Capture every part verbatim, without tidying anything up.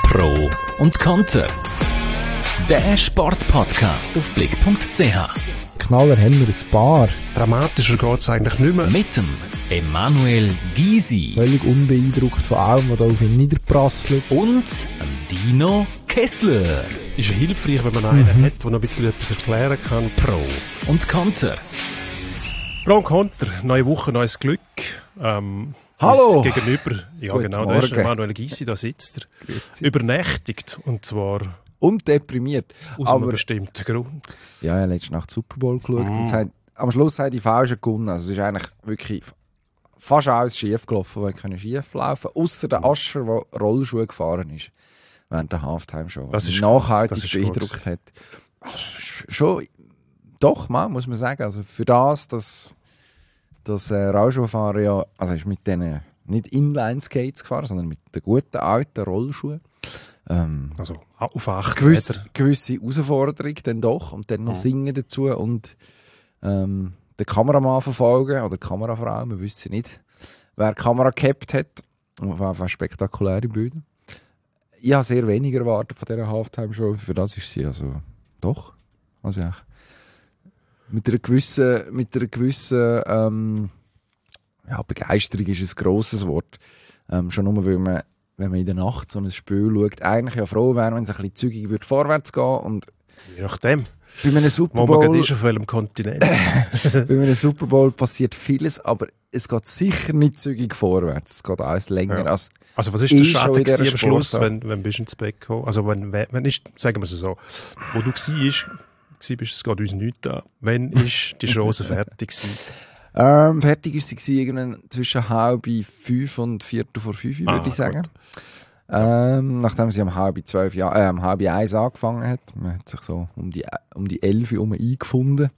Pro und Konter. Der Sportpodcast auf blick punkt c h. Knaller haben wir ein paar. Dramatischer geht es eigentlich nicht mehr. Mit dem Emanuel Gysi. Völlig unbeeindruckt von allem, was da auf ihn niederprasselt. Und dem Dino Kessler. Ist ja hilfreich, wenn man einen mhm. hat, der noch ein bisschen etwas erklären kann. Pro und Konter. Pro und Konter. Neue Woche, neues Glück. Ähm, Hallo! Gegenüber, ja Guten genau, Morgen. da ist Emanuel Gysi, da sitzt er. Übernächtigt. Und zwar Und deprimiert. aus Aber, einem bestimmten Grund. ja, ich habe letzte Nacht Super Bowl geschaut. Mm. Und es hat, am Schluss haben die Falschen gewonnen. Also es ist eigentlich wirklich fast alles schief gelaufen, was können schief laufen. Ausser der Ascher, der Rollschuhe gefahren ist. Während der Halftime-Show. Das ist nachhaltig das ist beeindruckt hat. Also, schon, doch, mal, muss man sagen. Also für das, dass das äh, Rollschuhfahren ja, also ist mit denen nicht Inline-Skates gefahren, sondern mit den guten alten Rollschuhen. Ähm, Also auf acht gewisse, Meter. gewisse Herausforderung dann doch und dann noch Mhm. singen dazu und ähm, den Kameramann verfolgen oder die Kamerafrau, wir wissen nicht, wer die Kamera gehabt hat. Auf jeden Fall spektakuläre Bilder. Ich habe sehr wenig erwartet von dieser Halftime-Show, für das ist sie also doch. Also ja, mit einer gewissen, mit einer gewissen ähm, ja, Begeisterung ist ein grosses Wort. Ähm, schon nur, weil man, wenn man in der Nacht so ein Spiel schaut, eigentlich ja froh wäre, wenn es ein bisschen zügig würde vorwärts gehen und Je nachdem, bei einem Super wo Bowl, man gerade ist, auf welchem Kontinent. bei einem Super Bowl passiert vieles, aber es geht sicher nicht zügig vorwärts. Es geht alles länger Ja. als Also was ist Ich der schon Schaden in dieser gewesen am Schluss, Sportart. wenn, wenn bist du ins Bett gekommen? Also wenn, wenn, wenn ist, sagen wir es so, wo du gsi ist, gsi bist, es geht uns nichts an. Wenn ist die Chance fertig gewesen? Ähm, fertig war sie gewesen, irgendwann zwischen halb fünf und viertel vor fünf, würde Ah, ich sagen. gut. Ähm, nachdem sie um halb zwölf, ja, äh, um halb eins angefangen hat. Man hat sich so um die, um die elf herum eingefunden.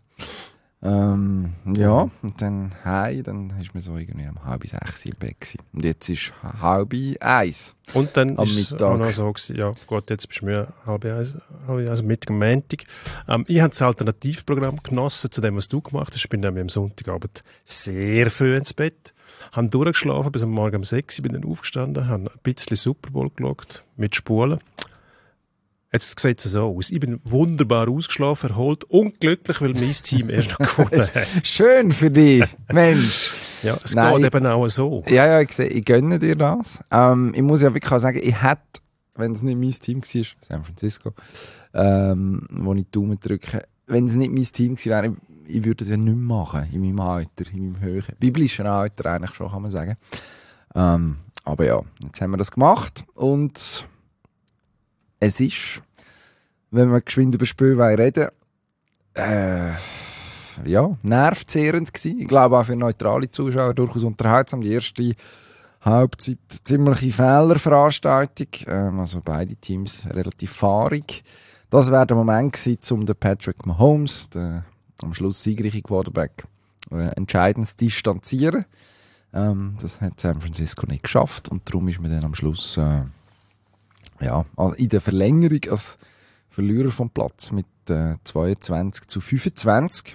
Ähm, ja, und dann heim, dann ist man so irgendwie um halb sechs im Bett gewesen. Und jetzt ist halb eins. Und dann Am ist es Mittag. auch noch so gewesen, ja gut, jetzt bist du mir halb eins, halb eins, Mittag am Montag. Ähm, ich habe das Alternativprogramm genossen zu dem, was du gemacht hast. Ich bin nämlich am Sonntagabend sehr früh ins Bett, habe durchgeschlafen bis am Morgen um sechs, bin dann aufgestanden, habe ein bisschen Super Bowl geschaut, mit Spulen. Jetzt sieht es so aus. Ich bin wunderbar ausgeschlafen, erholt, unglücklich, weil mein Team erst noch gewonnen hat. Schön für dich, Mensch. Ja, es Nein. geht eben auch so. Ja, ja, ich sehe, ich gönne dir das. Ähm, ich muss ja wirklich auch sagen, ich hätte, wenn es nicht mein Team war, San Francisco, ähm, wo ich die Daumen drücke, wenn es nicht mein Team gewesen wäre, ich, ich würde es ja nicht mehr machen, in meinem Alter, in meinem höheren, biblischen Alter eigentlich schon, kann man sagen. Ähm, aber ja, jetzt haben wir das gemacht und es ist, wenn wir geschwind über Spiel reden, äh, ja, nervzehrend gewesen. Ich glaube auch für neutrale Zuschauer durchaus unterhaltsam. Die erste Halbzeit ziemliche Fehlerveranstaltung. Ähm, also beide Teams relativ fahrig. Das wäre der Moment gewesen, um den Patrick Mahomes, den am Schluss siegreichen Quarterback, äh, entscheidend zu distanzieren. Ähm, das hat San Francisco nicht geschafft und darum ist man dann am Schluss äh, ja, also in der Verlängerung als Verlierer vom Platz mit äh, zweiundzwanzig zu fünfundzwanzig.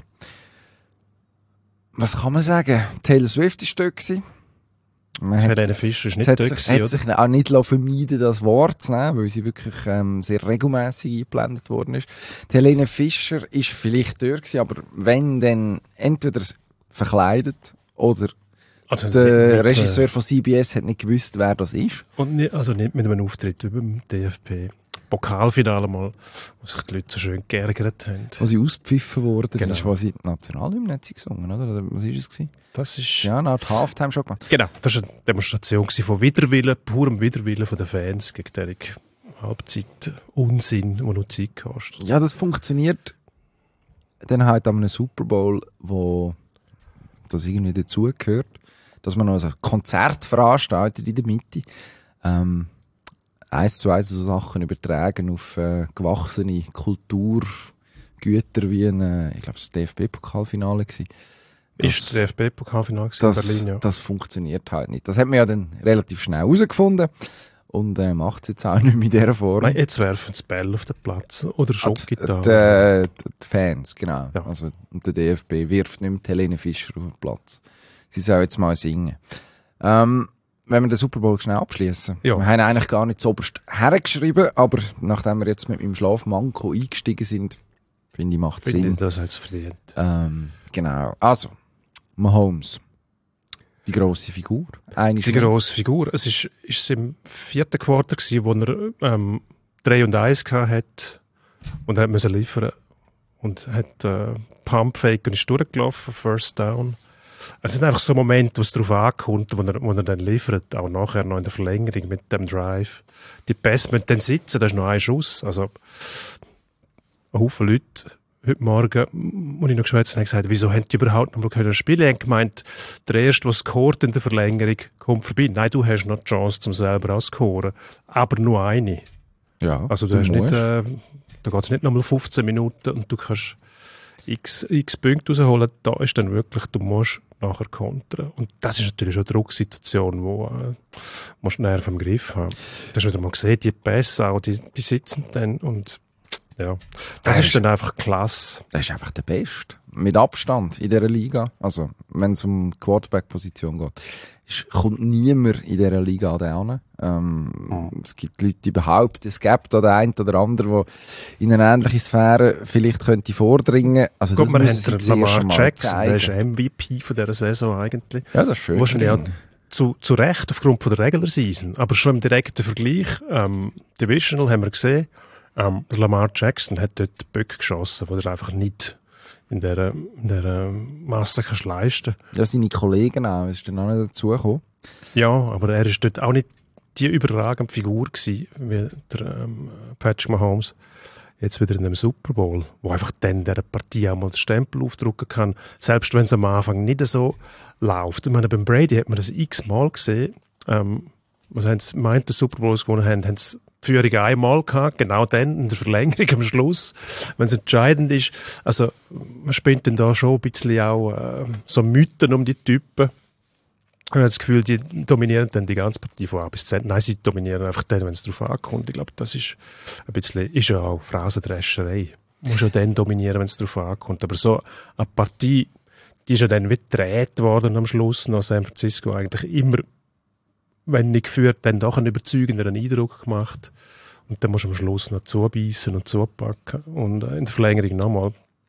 Was kann man sagen? Taylor Swift war dort gewesen. Man hat, Helene Fischer ist nicht hat dort sich, gewesen, hat sich auch nicht vermeiden, das Wort zu nehmen, weil sie wirklich ähm, sehr regelmäßig eingeblendet worden ist. Die Helene Fischer ist vielleicht dort gewesen, aber wenn, dann entweder verkleidet oder Also der nicht mit, Regisseur von C B S hat nicht gewusst, wer das ist. Und nicht, also nicht mit einem Auftritt über dem D F B. Pokalfinale mal, wo sich die Leute so schön geärgert haben. Wo sie auspfiffen worden Genau. ist, wo sie die Nationalhymne hat sie gesungen, oder? Oder was war es gewesen? Das ist, Ja, eine Art Halftime schon gemacht. genau, das war eine Demonstration gewesen von Widerwillen, purem Widerwillen von den Fans gegen die Halbzeit Unsinn, der noch Zeit kostet. Ja, das funktioniert dann halt an einem Super Bowl, wo das irgendwie dazugehört, dass man noch ein Konzert veranstaltet in der Mitte. Ähm, eins zu eins so Sachen übertragen auf äh, gewachsene Kulturgüter wie ein, äh, ich glaube, das D F B-Pokalfinale gewesen. Ist das D F B-Pokalfinale in das, Berlin, ja. das funktioniert halt nicht. Das hat man ja dann relativ schnell herausgefunden und äh, macht es jetzt auch nicht mehr in dieser Form. Nein, jetzt werfen sie Bälle auf den Platz oder Schockgitarre. Die, die, die Fans, genau. Ja. Also, und der D F B wirft nicht mehr Helene Fischer auf den Platz. Sie soll jetzt mal singen. Ähm, wenn wir den Super Bowl schnell abschließen. Ja. Wir haben eigentlich gar nicht zuoberst hergeschrieben, aber nachdem wir jetzt mit meinem Schlafmanko eingestiegen sind, finde ich, macht es Finde Sinn. ich, das hat es verdient. Ähm, genau. Also, Mahomes. Die grosse Figur. Eine Die grosse Figur. Es ist, ist im vierten Quarter gewesen, wo er ähm, drei und eins hat und er hat müssen liefern und hat äh, Pumpfake und ist durchgelaufen, First Down. Es sind einfach so Momente, wo es darauf ankommt, wo er, wo er dann liefert, auch nachher noch in der Verlängerung mit dem Drive. Die Pässe müssen dann sitzen, da ist noch ein Schuss. Also, ein Haufen Leute heute Morgen, als ich noch geschwätzt habe, haben gesagt, wieso haben die überhaupt noch mal können spielen? Ich habe gemeint, der Erste, der scoret in der Verlängerung, kommt vorbei. Nein, du hast noch die Chance, zum selber zu scoren. Aber nur eine. Ja, Also du, du hast nicht, musst. äh, da geht es nicht nochmal fünfzehn Minuten und du kannst x, x Punkte rausholen. Da ist dann wirklich, du musst nachher kontern. Und das ist natürlich schon eine Drucksituation, wo äh, musst Nerven im Griff haben. Du hast wieder mal gesehen, die Pässe auch, die, die sitzen dann und ja, das, das ist dann einfach klasse. Das ist einfach der Beste. Mit Abstand in dieser Liga. Also, wenn es um die Quarterback-Position geht, ist, kommt niemand in dieser Liga an den an. Ähm, mhm. Es gibt Leute, die behaupten, es gibt da den einen oder anderen, der in eine ähnliche Sphäre vielleicht könnte vordringen. Also, Guck, das wir müssen haben sie Lamar zuerst mal Jackson, zeigen. der ist M V P von dieser Saison eigentlich. Ja, das ist schön. Wahrscheinlich auch zu, zu Recht aufgrund von der Regular Season. Aber schon im direkten Vergleich, ähm, Divisional haben wir gesehen, ähm, Lamar Jackson hat dort die Böcke geschossen, die er einfach nicht in dieser, in dieser Masse kannst leisten. Ja, seine Kollegen auch, ist dann auch nicht dazugekommen. Ja, aber er ist dort auch nicht die überragende Figur gewesen, wie der ähm, Patrick Mahomes jetzt wieder in dem Super Bowl, wo einfach dann dieser Partie auch mal den Stempel aufdrücken kann, selbst wenn es am Anfang nicht so läuft. Ich meine, beim Brady hat man das x-mal gesehen. Ähm, was haben sie meint, der Super Bowl gewonnen haben, haben sie die Führung einmal gehabt, genau dann in der Verlängerung am Schluss, wenn es entscheidend ist. Also man spinnt dann da schon ein bisschen auch äh, so Mythen um die Typen. Ich habe das Gefühl, die dominieren dann die ganze Partie von A bis Z. Nein, sie dominieren einfach dann, wenn es darauf ankommt. Ich glaube, das ist ein bisschen, ist ja auch Phrasendrescherei. Du musst ja dann dominieren, wenn es darauf ankommt. Aber so eine Partie, die ist ja dann wie gedreht worden am Schluss nach San Francisco eigentlich immer, wenn nicht geführt, dann doch einen überzeugenden Eindruck gemacht. Und dann musst du am Schluss noch zubeissen und zupacken. Und äh, in der Verlängerung nochmal.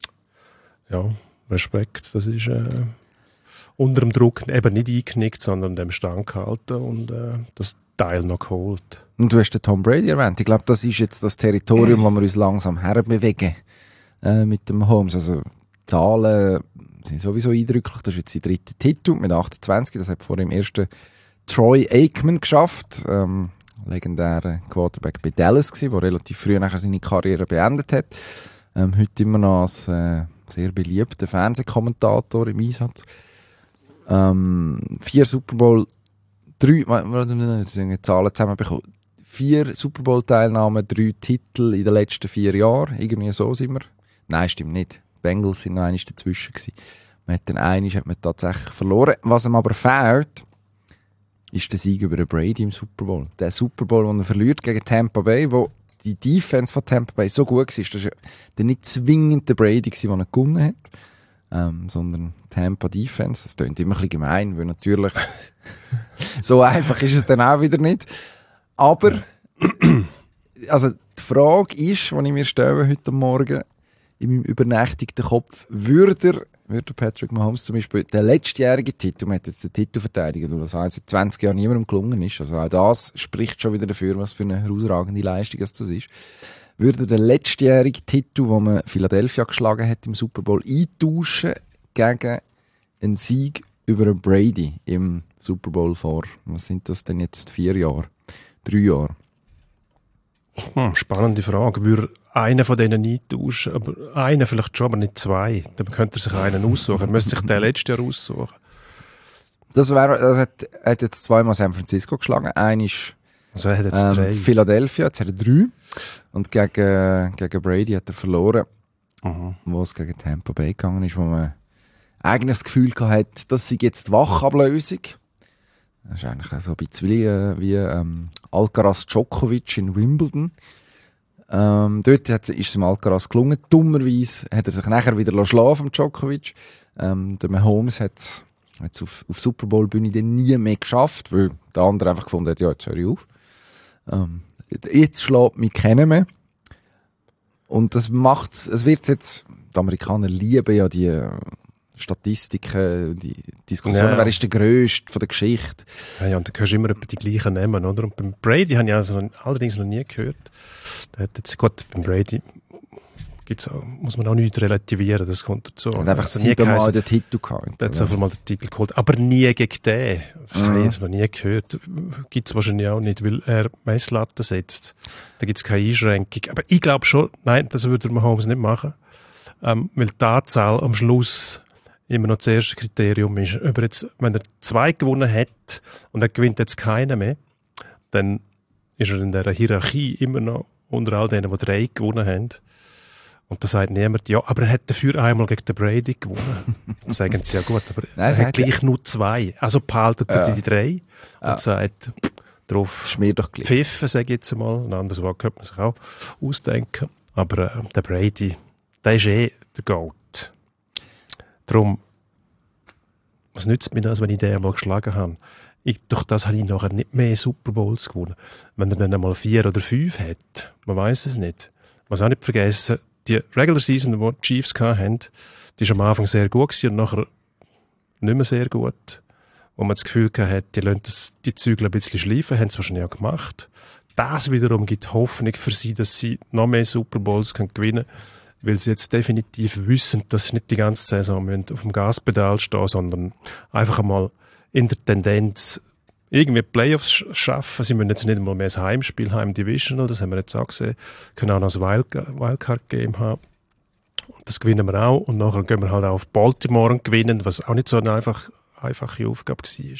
Ja, Respekt. Das ist äh, unter dem Druck eben nicht eingenickt, sondern dem Stand gehalten und äh, das Teil noch geholt. Und du hast den Tom Brady erwähnt. Ich glaube, das ist jetzt das Territorium, wo wir uns langsam herbewegen äh, mit dem Holmes. Also die Zahlen sind sowieso eindrücklich. Das ist jetzt der dritte Titel mit achtundzwanzig. Das hat vor dem ersten Troy Aikman geschafft, ähm, legendärer Quarterback bei Dallas gewesen, der relativ früh nachher seine Karriere beendet hat. Ähm, heute immer noch als äh, sehr beliebter Fernsehkommentator im Einsatz. Ähm, vier Super Bowl, drei, warte, Zahlen zusammenbekommen. Vier Super Bowl Teilnahmen, drei Titel in den letzten vier Jahren. Irgendwie so sind wir. Nein, stimmt nicht. Die Bengals sind noch einmal dazwischen gewesen. Man hat dann einmal hat man tatsächlich verloren. Was ihm aber fehlt, ist der Sieg über den Brady im Super Bowl. Der Super Bowl, den er verliert gegen Tampa Bay, wo die Defense von Tampa Bay so gut war, das war ja nicht zwingend der Brady, der er gewonnen hat, ähm, sondern Tampa Defense. Das klingt immer ein bisschen gemein, weil natürlich so einfach ist es dann auch wieder nicht. Aber also die Frage ist, die ich mir stelle heute Morgen in meinem übernächtigten Kopf, würde er würde Patrick Mahomes zum Beispiel den letztjährigen Titel, man hat jetzt den Titel verteidigt, weil das seit zwanzig Jahren niemandem gelungen ist, also auch das spricht schon wieder dafür, was für eine herausragende Leistung das ist, würde er den letztjährigen Titel, den man Philadelphia geschlagen hat im Super Bowl, eintauschen gegen einen Sieg über einen Brady im Super Bowl vor, was sind das denn jetzt, vier Jahre, drei Jahre? Hm, spannende Frage. Würde einer von denen eintauschen, aber einer vielleicht schon, aber nicht zwei. Dann könnte er sich einen aussuchen. Er müsste sich den letzten Jahr aussuchen. Das wäre, er hat, er hat jetzt zweimal San Francisco geschlagen. Einer ist also er hat jetzt ähm, drei. Philadelphia, jetzt hat er drei. Und gegen, gegen Brady hat er verloren, Mhm. wo es gegen Tampa Bay gegangen ist, wo man eigentlich das Gefühl hatte, das sei jetzt die Wachablösung. Das ist eigentlich so ein bisschen wie, äh, wie ähm, Alcaraz Djokovic in Wimbledon. Ähm, dort hat, ist es dem Alcaraz gelungen. Dummerweise hat er sich nachher wieder schlafen, Djokovic. Ähm, der Mahomes hat hat es auf, auf Super Bowl Bühne dann nie mehr geschafft, weil der andere einfach gefunden hat, ja, jetzt höre ich auf. Ähm, jetzt schlägt mich keiner mehr. Und das macht es wird jetzt, die Amerikaner lieben ja die äh, Statistiken, die Diskussionen, ja. Wer ist der Grösste von der Geschichte. Ja, ja, und da hörst du immer die gleichen Namen, oder? Und beim Brady habe ich also allerdings noch nie gehört. Der hat jetzt, gut, beim Brady gibt's auch, muss man auch nicht relativieren, das kommt dazu. Er hat einfach also siebenmal den Titel gehabt. Der hat einfach mal den Titel geholt, aber nie gegen den. Das mhm. habe ich jetzt noch nie gehört. Gibt's wahrscheinlich auch nicht, weil er Messlatten setzt. Da gibt's keine Einschränkung. Aber ich glaube schon, nein, das würde Mahomes nicht machen. Ähm, weil die Anzahl am Schluss immer noch das erste Kriterium ist. Ob er jetzt, wenn er zwei gewonnen hat und er gewinnt jetzt keinen mehr, dann ist er in der Hierarchie immer noch unter all denen, die drei gewonnen haben. Und da sagt niemand, ja, aber er hat dafür einmal gegen den Brady gewonnen. Dann sagen sie, ja gut, aber Nein, er hat gleich nur zwei. Also behaltet er ja. die drei und ja. sagt, drauf Schmier doch gleich. Pfiffen, sage ich jetzt mal. Ein anderes Wort könnte man sich auch ausdenken. Aber äh, der Brady, der ist eh der Goat. Darum, was nützt mir das, wenn ich den einmal geschlagen habe? Ich, durch das habe ich nachher nicht mehr Super Bowls gewonnen. Wenn er dann einmal vier oder fünf hat, man weiß es nicht. Man muss auch nicht vergessen, die Regular Season, die die Chiefs hatten, die war am Anfang sehr gut gewesen und nachher nicht mehr sehr gut. Wo man das Gefühl hatte, die lassen das, die Zügel ein bisschen schleifen, haben sie wahrscheinlich auch gemacht. Das wiederum gibt Hoffnung für sie, dass sie noch mehr Super Bowls können gewinnen können, weil sie jetzt definitiv wissen, dass sie nicht die ganze Saison auf dem Gaspedal stehen, sondern einfach einmal in der Tendenz irgendwie Playoffs schaffen. Sie müssen jetzt nicht einmal mehr ein Heimspiel haben, Divisional, das haben wir jetzt auch gesehen. Können auch noch ein Wildcard-Game haben. Und das gewinnen wir auch. Und nachher gehen wir halt auch auf Baltimore und gewinnen, was auch nicht so eine einfach, einfache Aufgabe war.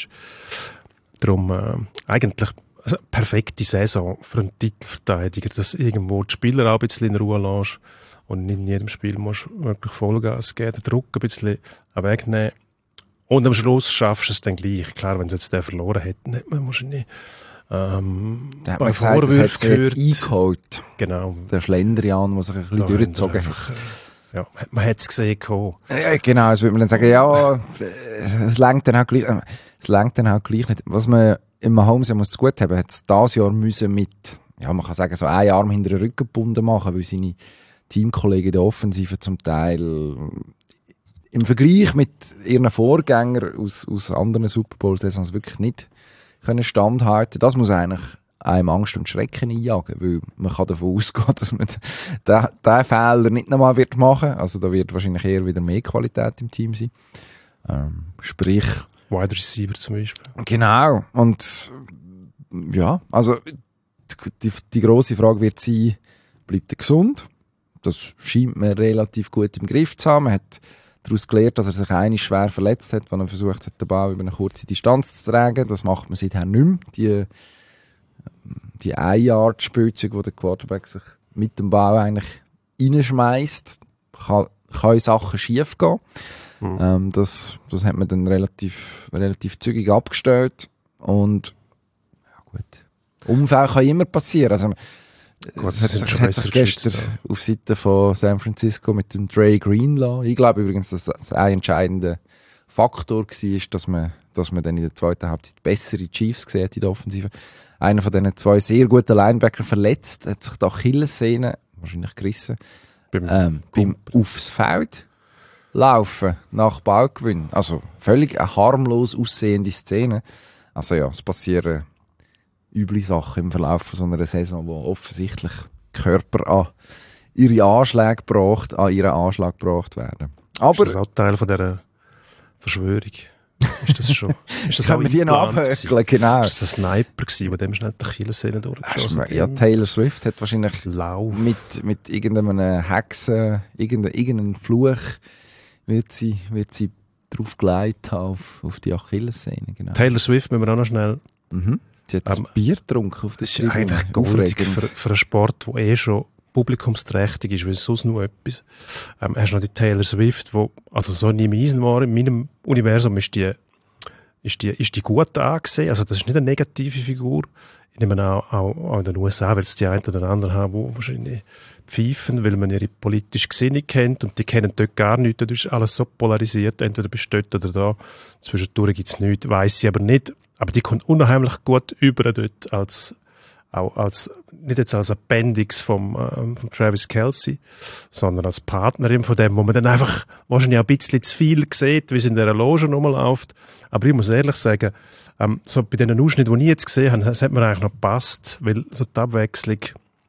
Darum äh, eigentlich eine perfekte Saison für einen Titelverteidiger, dass irgendwo die Spieler auch ein bisschen in Ruhe lässt und nicht in jedem Spiel musst du wirklich Vollgas geben, den Druck ein bisschen wegnehmen. Und am Schluss schaffst du es dann gleich. Klar, wenn sie jetzt den verloren hätten, hätte man wahrscheinlich ähm, da hat man gesagt, das hat sich jetzt eingeholt. Genau. Der Schlendrian, der sich ein bisschen da durchgezogen hat. Ja, man hat es gesehen. Ja, genau, also würde man dann sagen, ja, es lenkt dann auch gleich, äh, es lenkt dann auch gleich nicht. Was man im Mahomes ja muss zu gut haben, hat es dieses Jahr müssen mit, ja, man kann sagen, so einen Arm hinter den Rücken gebunden machen, weil seine Teamkollegen in der Offensive zum Teil im Vergleich mit ihren Vorgängern aus, aus anderen Super Bowl-Saisons wirklich nicht können standhalten. Das muss eigentlich einem Angst und Schrecken einjagen, weil man kann davon ausgehen, dass man diesen Fehler nicht nochmal wird machen. Also da wird wahrscheinlich eher wieder mehr Qualität im Team sein. Ähm, sprich... Wide Receiver zum Beispiel. Genau. Und ja, also die, die grosse Frage wird sein, bleibt er gesund? Das scheint man relativ gut im Griff zu haben. Man hat daraus gelernt, dass er sich einmal schwer verletzt hat, wenn er versucht hat, den Ball über eine kurze Distanz zu tragen. Das macht man seither nicht mehr. Die, die ein-Yard-Spielzeuge, wo der Quarterback sich mit dem Ball eigentlich reinschmeißt, kann, kann Sachen schief gehen. Mhm. Ähm, das, das hat man dann relativ, relativ zügig abgestellt. Und ja gut, Unfälle kann immer passieren. Also, Gut, es hat sich, hat sich gestern auf Seite von San Francisco mit dem Dre Greenlaw. Ich glaube übrigens, dass das ein entscheidender Faktor war, dass man, dass man dann in der zweiten Halbzeit bessere Chiefs gesehen hat in der Offensive. Einer von diesen zwei sehr guten Linebacker verletzt, hat sich die Achillessehne wahrscheinlich gerissen, beim, ähm, beim aufs Feld laufen nach Ballgewinn. Also völlig eine harmlos aussehende Szene. Also ja, es passieren üble Sachen im Verlauf von so einer Saison, wo offensichtlich Körper an ihre Anschläge gebracht, an ihren Anschlag gebracht werden. Aber ist das auch Teil von dieser Verschwörung? Ist das schon? Ist das können wir die noch abhökeln, genau. Ist das ein Sniper gewesen, der dem schnell die Achillessehne durchgeschossen hat? Ja, Taylor Swift hat wahrscheinlich Lauf. mit, mit irgendeinem Hexen, irgendeinem, irgendeinem Fluch wird sie, wird sie drauf geleitet auf, auf die Achillessehne, genau. Taylor Swift müssen wir auch noch schnell... Mhm. Sie hat ähm, ein Bier getrunken auf der Tribüne. Das ist eigentlich goldig für, für einen Sport, der eh schon publikumsträchtig ist, weil es sonst nur etwas. Ähm, hast du noch die Taylor Swift, wo, also so nie im Eisen war, in meinem Universum ist die ist die, ist die gut angesehen? Also das ist nicht eine negative Figur. Ich nehme auch, auch, auch in den U S A, weil es die einen oder anderen haben, die wahrscheinlich pfeifen, weil man ihre politische Gesinnung kennt und die kennen dort gar nichts. Dort ist alles so polarisiert, entweder bist du dort oder da. Zwischendurch gibt es nichts, weiss sie aber nicht. Aber die kommt unheimlich gut über dort als, auch als, nicht jetzt als Appendix vom, ähm, vom Travis Kelce, sondern als Partnerin von dem, wo man dann einfach wahrscheinlich auch ein bisschen zu viel sieht, wie es in dieser Loge rumläuft. Aber ich muss ehrlich sagen, ähm, so bei den Ausschnitten, die ich jetzt gesehen habe, das hat mir eigentlich noch gepasst, weil so die Abwechslung,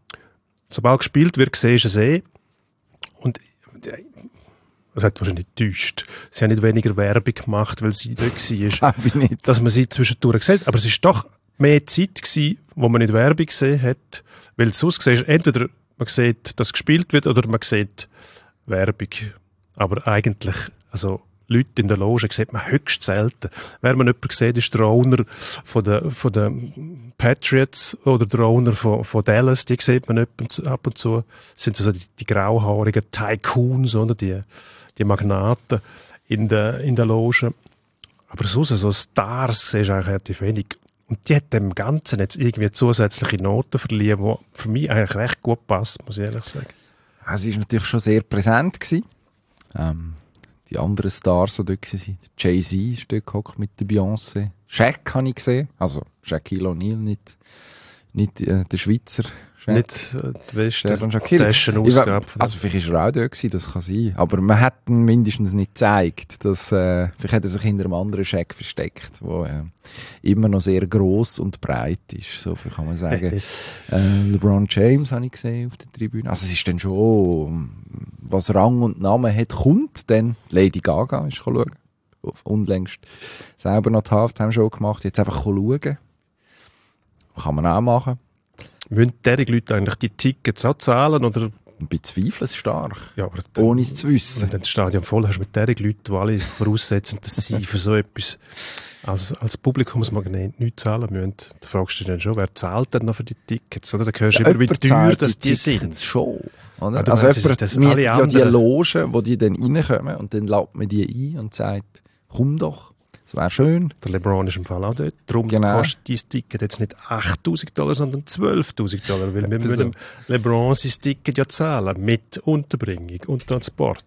sobald gespielt wird, siehst du es eh. Und äh, das hat wahrscheinlich getäuscht. Sie haben nicht weniger Werbung gemacht, weil sie dort war. Glaube ich nicht. Dass man sie zwischendurch sieht. Aber es war doch mehr Zeit gewesen, wo man nicht Werbung gesehen hat. Weil sonst siehst du, entweder man sieht, dass gespielt wird, oder man sieht Werbung. Aber eigentlich, also Leute in der Loge sieht man höchst selten. Wer man jemanden sieht, ist der Owner von der, von der Patriots oder der Owner von, von Dallas. Die sieht man ab und zu. Das sind so die, die grauhaarigen Tycoons, oder? Die, die Magnaten in der, in der Loge. Aber sonst, so Stars siehst du eigentlich relativ wenig. Und die hat dem Ganzen jetzt irgendwie zusätzliche Noten verliehen, die für mich eigentlich recht gut passt, muss ich ehrlich sagen. Also, sie war natürlich schon sehr präsent gewesen. Ähm, die anderen Stars, die dort waren. Jay-Z ist dort gehockt mit der Beyoncé. Shaq habe ich gesehen. Also, Shaquille O'Neal, nicht, nicht äh, der Schweizer Shaq. Nicht äh, die Western-Ausgabe. Also, vielleicht war er auch dort gewesen, das kann sein. Aber man hat ihn mindestens nicht gezeigt. Dass, äh, vielleicht hat er sich hinter einem anderen Shaq versteckt, der äh, immer noch sehr gross und breit ist. So viel kann man sagen. äh, LeBron James habe ich gesehen auf der Tribüne. Also, es ist dann schon, was Rang und Namen hat, kommt dann. Lady Gaga ist schauen. Unlängst selber noch die Halftime-Show gemacht. Jetzt einfach schauen. Kann man auch machen. Müssen diese Leute eigentlich die Tickets auch zahlen? Oder? Ich bezweifle es stark. Ja, aber ohne es zu wissen. Wenn du das Stadion voll hast mit diesen Leuten, die alle voraussetzen, dass sie für so etwas als, als Publikumsmagnet nichts zahlen müssen, da fragst du dich dann schon, wer zahlt denn noch für die Tickets? Oder? Da hörst du ja, immer, wie teuer dass die, die sind. Schon. Oder? Ja, also meinst, jemand, das wir alle haben ja die Logen, wo die dann reinkommen und dann lädt man die ein und sagt, komm doch. Das wäre schön. Der LeBron ist im Fall auch dort. Darum genau. kostet dein Ticket jetzt nicht achttausend Dollar, sondern zwölftausend Dollar. Weil wir müssen LeBron sein Ticket ja zahlen. Mit Unterbringung und Transport.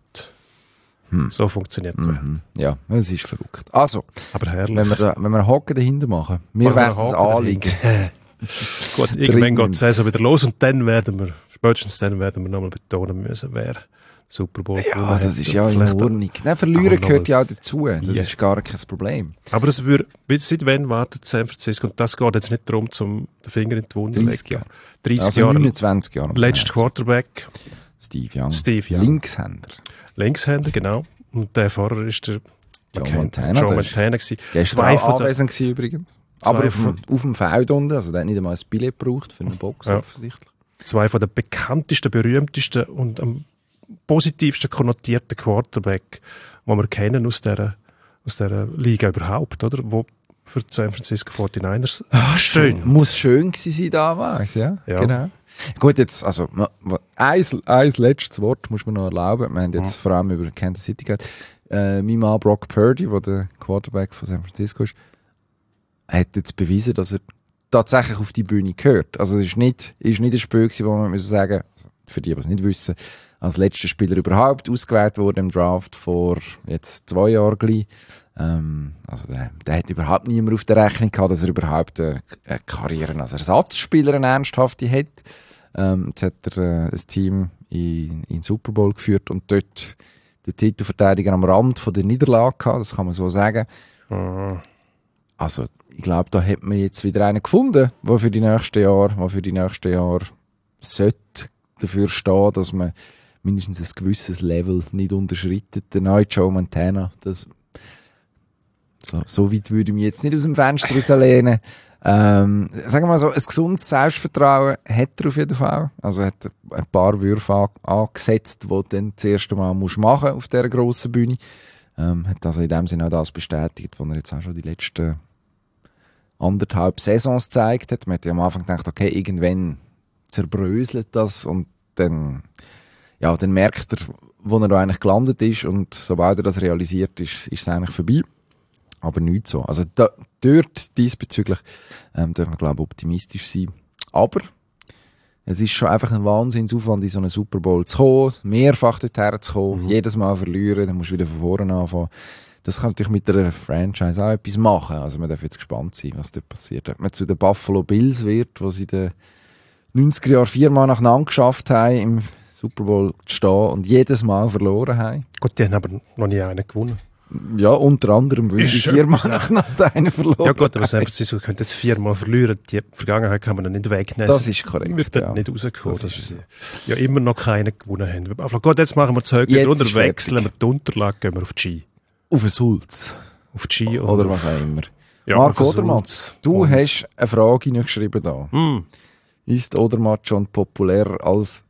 Hm. So funktioniert das. Mhm. Ja, es ist verrückt. Also, aber herrlich. Wenn wir, da, wenn wir Hocken dahinter machen, mir wäre es ein Anliegen. Gut, irgendwann geht die Saison wieder los und dann werden wir, spätestens dann werden wir nochmal betonen müssen, wer Super Bowl. Ja, das ist ja in Ordnung. Nein, verlieren gehört ja auch dazu. Das yeah. ist gar kein Problem. Aber es würde, seit wann wartet San Francisco? Und das geht jetzt nicht darum, zum den Finger in die Wunde dreißig Jahre. dreißig also Jahre. neunundzwanzig Jahre. Letzter Quarterback. Steve Young. Steve Young. Linkshänder. Linkshänder, genau. Und der Fahrer ist der Joe Montana. Joe Montana gewesen. Der ist zwei auch anwesend gewesen übrigens. Aber auf dem, auf dem Feld unten. Also der hat nicht einmal ein Billett gebraucht für eine Box ja. offensichtlich. Zwei von den bekanntesten, berühmtesten und am positivsten konnotierten Quarterback, den wir kennen aus dieser, aus dieser Liga überhaupt, oder? Wo für die San Francisco forty-niners Ach, stehen. Muss schön gewesen sein damals, ja? ja. Genau. Gut, jetzt, also, ein, ein letztes Wort muss man noch erlauben. Wir haben jetzt mhm. vor allem über Kansas City geredet. Äh, mein Mann Brock Purdy, der der Quarterback von San Francisco ist, hat jetzt bewiesen, dass er tatsächlich auf die Bühne gehört. Also, es ist nicht, ist nicht ein Spiel gewesen, wo man muss sagen, für die, die es nicht wissen, als letzter Spieler überhaupt ausgewählt wurde im Draft vor jetzt zwei Jahren gleich. Ähm, also der, der hat überhaupt niemand auf der Rechnung gehabt, dass er überhaupt eine, eine Karriere als Ersatzspieler, eine ernsthafte hat. Ähm, jetzt hat er äh, ein Team in, in den Super Bowl geführt und dort den Titelverteidiger am Rand von der Niederlage gehabt, das kann man so sagen. Mhm. Also ich glaube, da hat man jetzt wieder einen gefunden, der für die nächsten Jahre, der für die nächsten Jahre sollte dafür stehen, dass man mindestens ein gewisses Level nicht unterschreitet. Der neue Joe Montana, das, so, so weit würde ich mich jetzt nicht aus dem Fenster rauslehnen. Ähm, sagen wir mal so, ein gesundes Selbstvertrauen hat er auf jeden Fall. Also hat er ein paar Würfe an, angesetzt, die du dann das erste Mal musst machen auf dieser grossen Bühne. Ähm, hat also in dem Sinne auch das bestätigt, was er jetzt auch schon die letzten anderthalb Saisons gezeigt hat. Man hat ja am Anfang gedacht, okay, irgendwann zerbröselt das und dann, ja, dann merkt er, wo er da eigentlich gelandet ist und sobald er das realisiert, ist, ist es eigentlich vorbei. Aber nicht so. Also da, dort diesbezüglich ähm, dürfen wir, glaube ich, optimistisch sein. Aber es ist schon einfach ein Wahnsinnsaufwand, in so einen Super Bowl zu kommen, mehrfach dorthin zu kommen, mhm. jedes Mal verlieren, dann musst du wieder von vorne anfangen. Das kann natürlich mit der Franchise auch etwas machen. Also man darf jetzt gespannt sein, was dort passiert. Wenn man zu den Buffalo Bills wird, wo sie in den neunziger Jahren viermal nacheinander geschafft haben, im Super Bowl zu stehen und jedes Mal verloren haben. Gut, die haben aber noch nie einen gewonnen. Ja, unter anderem, weil sie viermal nacheinander einen verloren Ja gut, aber San Francisco könnte jetzt viermal verlieren. Die Vergangenheit kann man dann nicht wegnehmen. Das ist korrekt, wird dann ja. nicht rauskommen, Das dass ist sie ja immer noch keinen gewonnen haben. Aber gut, jetzt machen wir die Höhe runter, wechseln wir die Unterlage, gehen wir auf die G. Auf den Sulz. Auf die G oder was auch immer. Ja, Marc Odermatt, du und hast eine Frage nicht geschrieben da. Mm. Ist Odermatt schon populärer als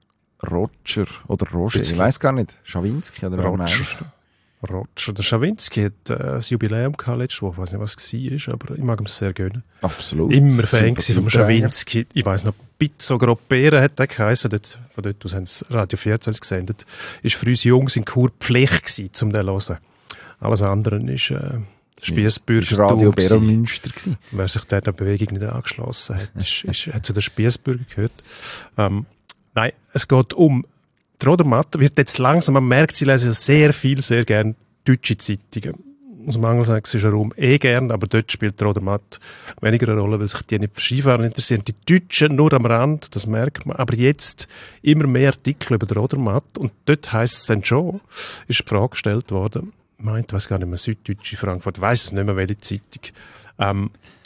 Roger oder Roger? Jetzt Ich weiß gar nicht. Schawinski oder wer Roger. meinst du? Roger. Der Schawinski hat äh, ein Jubiläum gehabt letzte Woche. Ich weiß nicht, was es war, aber ich mag ihm sehr gönnen. Absolut. Immer Fan Super vom Schawinski. Ich weiss noch, Pizzo Groppera hat der geheißen. Dort, von dort aus haben sie Radio vierzehn gesendet. Ist für uns Jungs in Chur Pflicht gewesen, um den zu hören. Alles andere ist äh, Spiessbürger. Das war Radio Beromünster. Wer sich der Bewegung nicht angeschlossen hat, ist, ist, hat zu den Spiessbürger gehört. Ähm, nein, es geht um der Odermatt wird jetzt langsam, man merkt, sie lesen sehr viel, sehr gerne deutsche Zeitungen. Aus dem angelsächsischen Raum eh gern, aber dort spielt der Odermatt weniger eine Rolle, weil sich die nicht für Skifahren interessieren. Die Deutschen nur am Rand, das merkt man. Aber jetzt immer mehr Artikel über den Odermatt und dort heisst es dann schon, ist die Frage gestellt worden, ich meinte, ich weiss gar nicht mehr, Süddeutsche Frankfurt, ich weiss es nicht mehr, welche Zeitung. Ähm,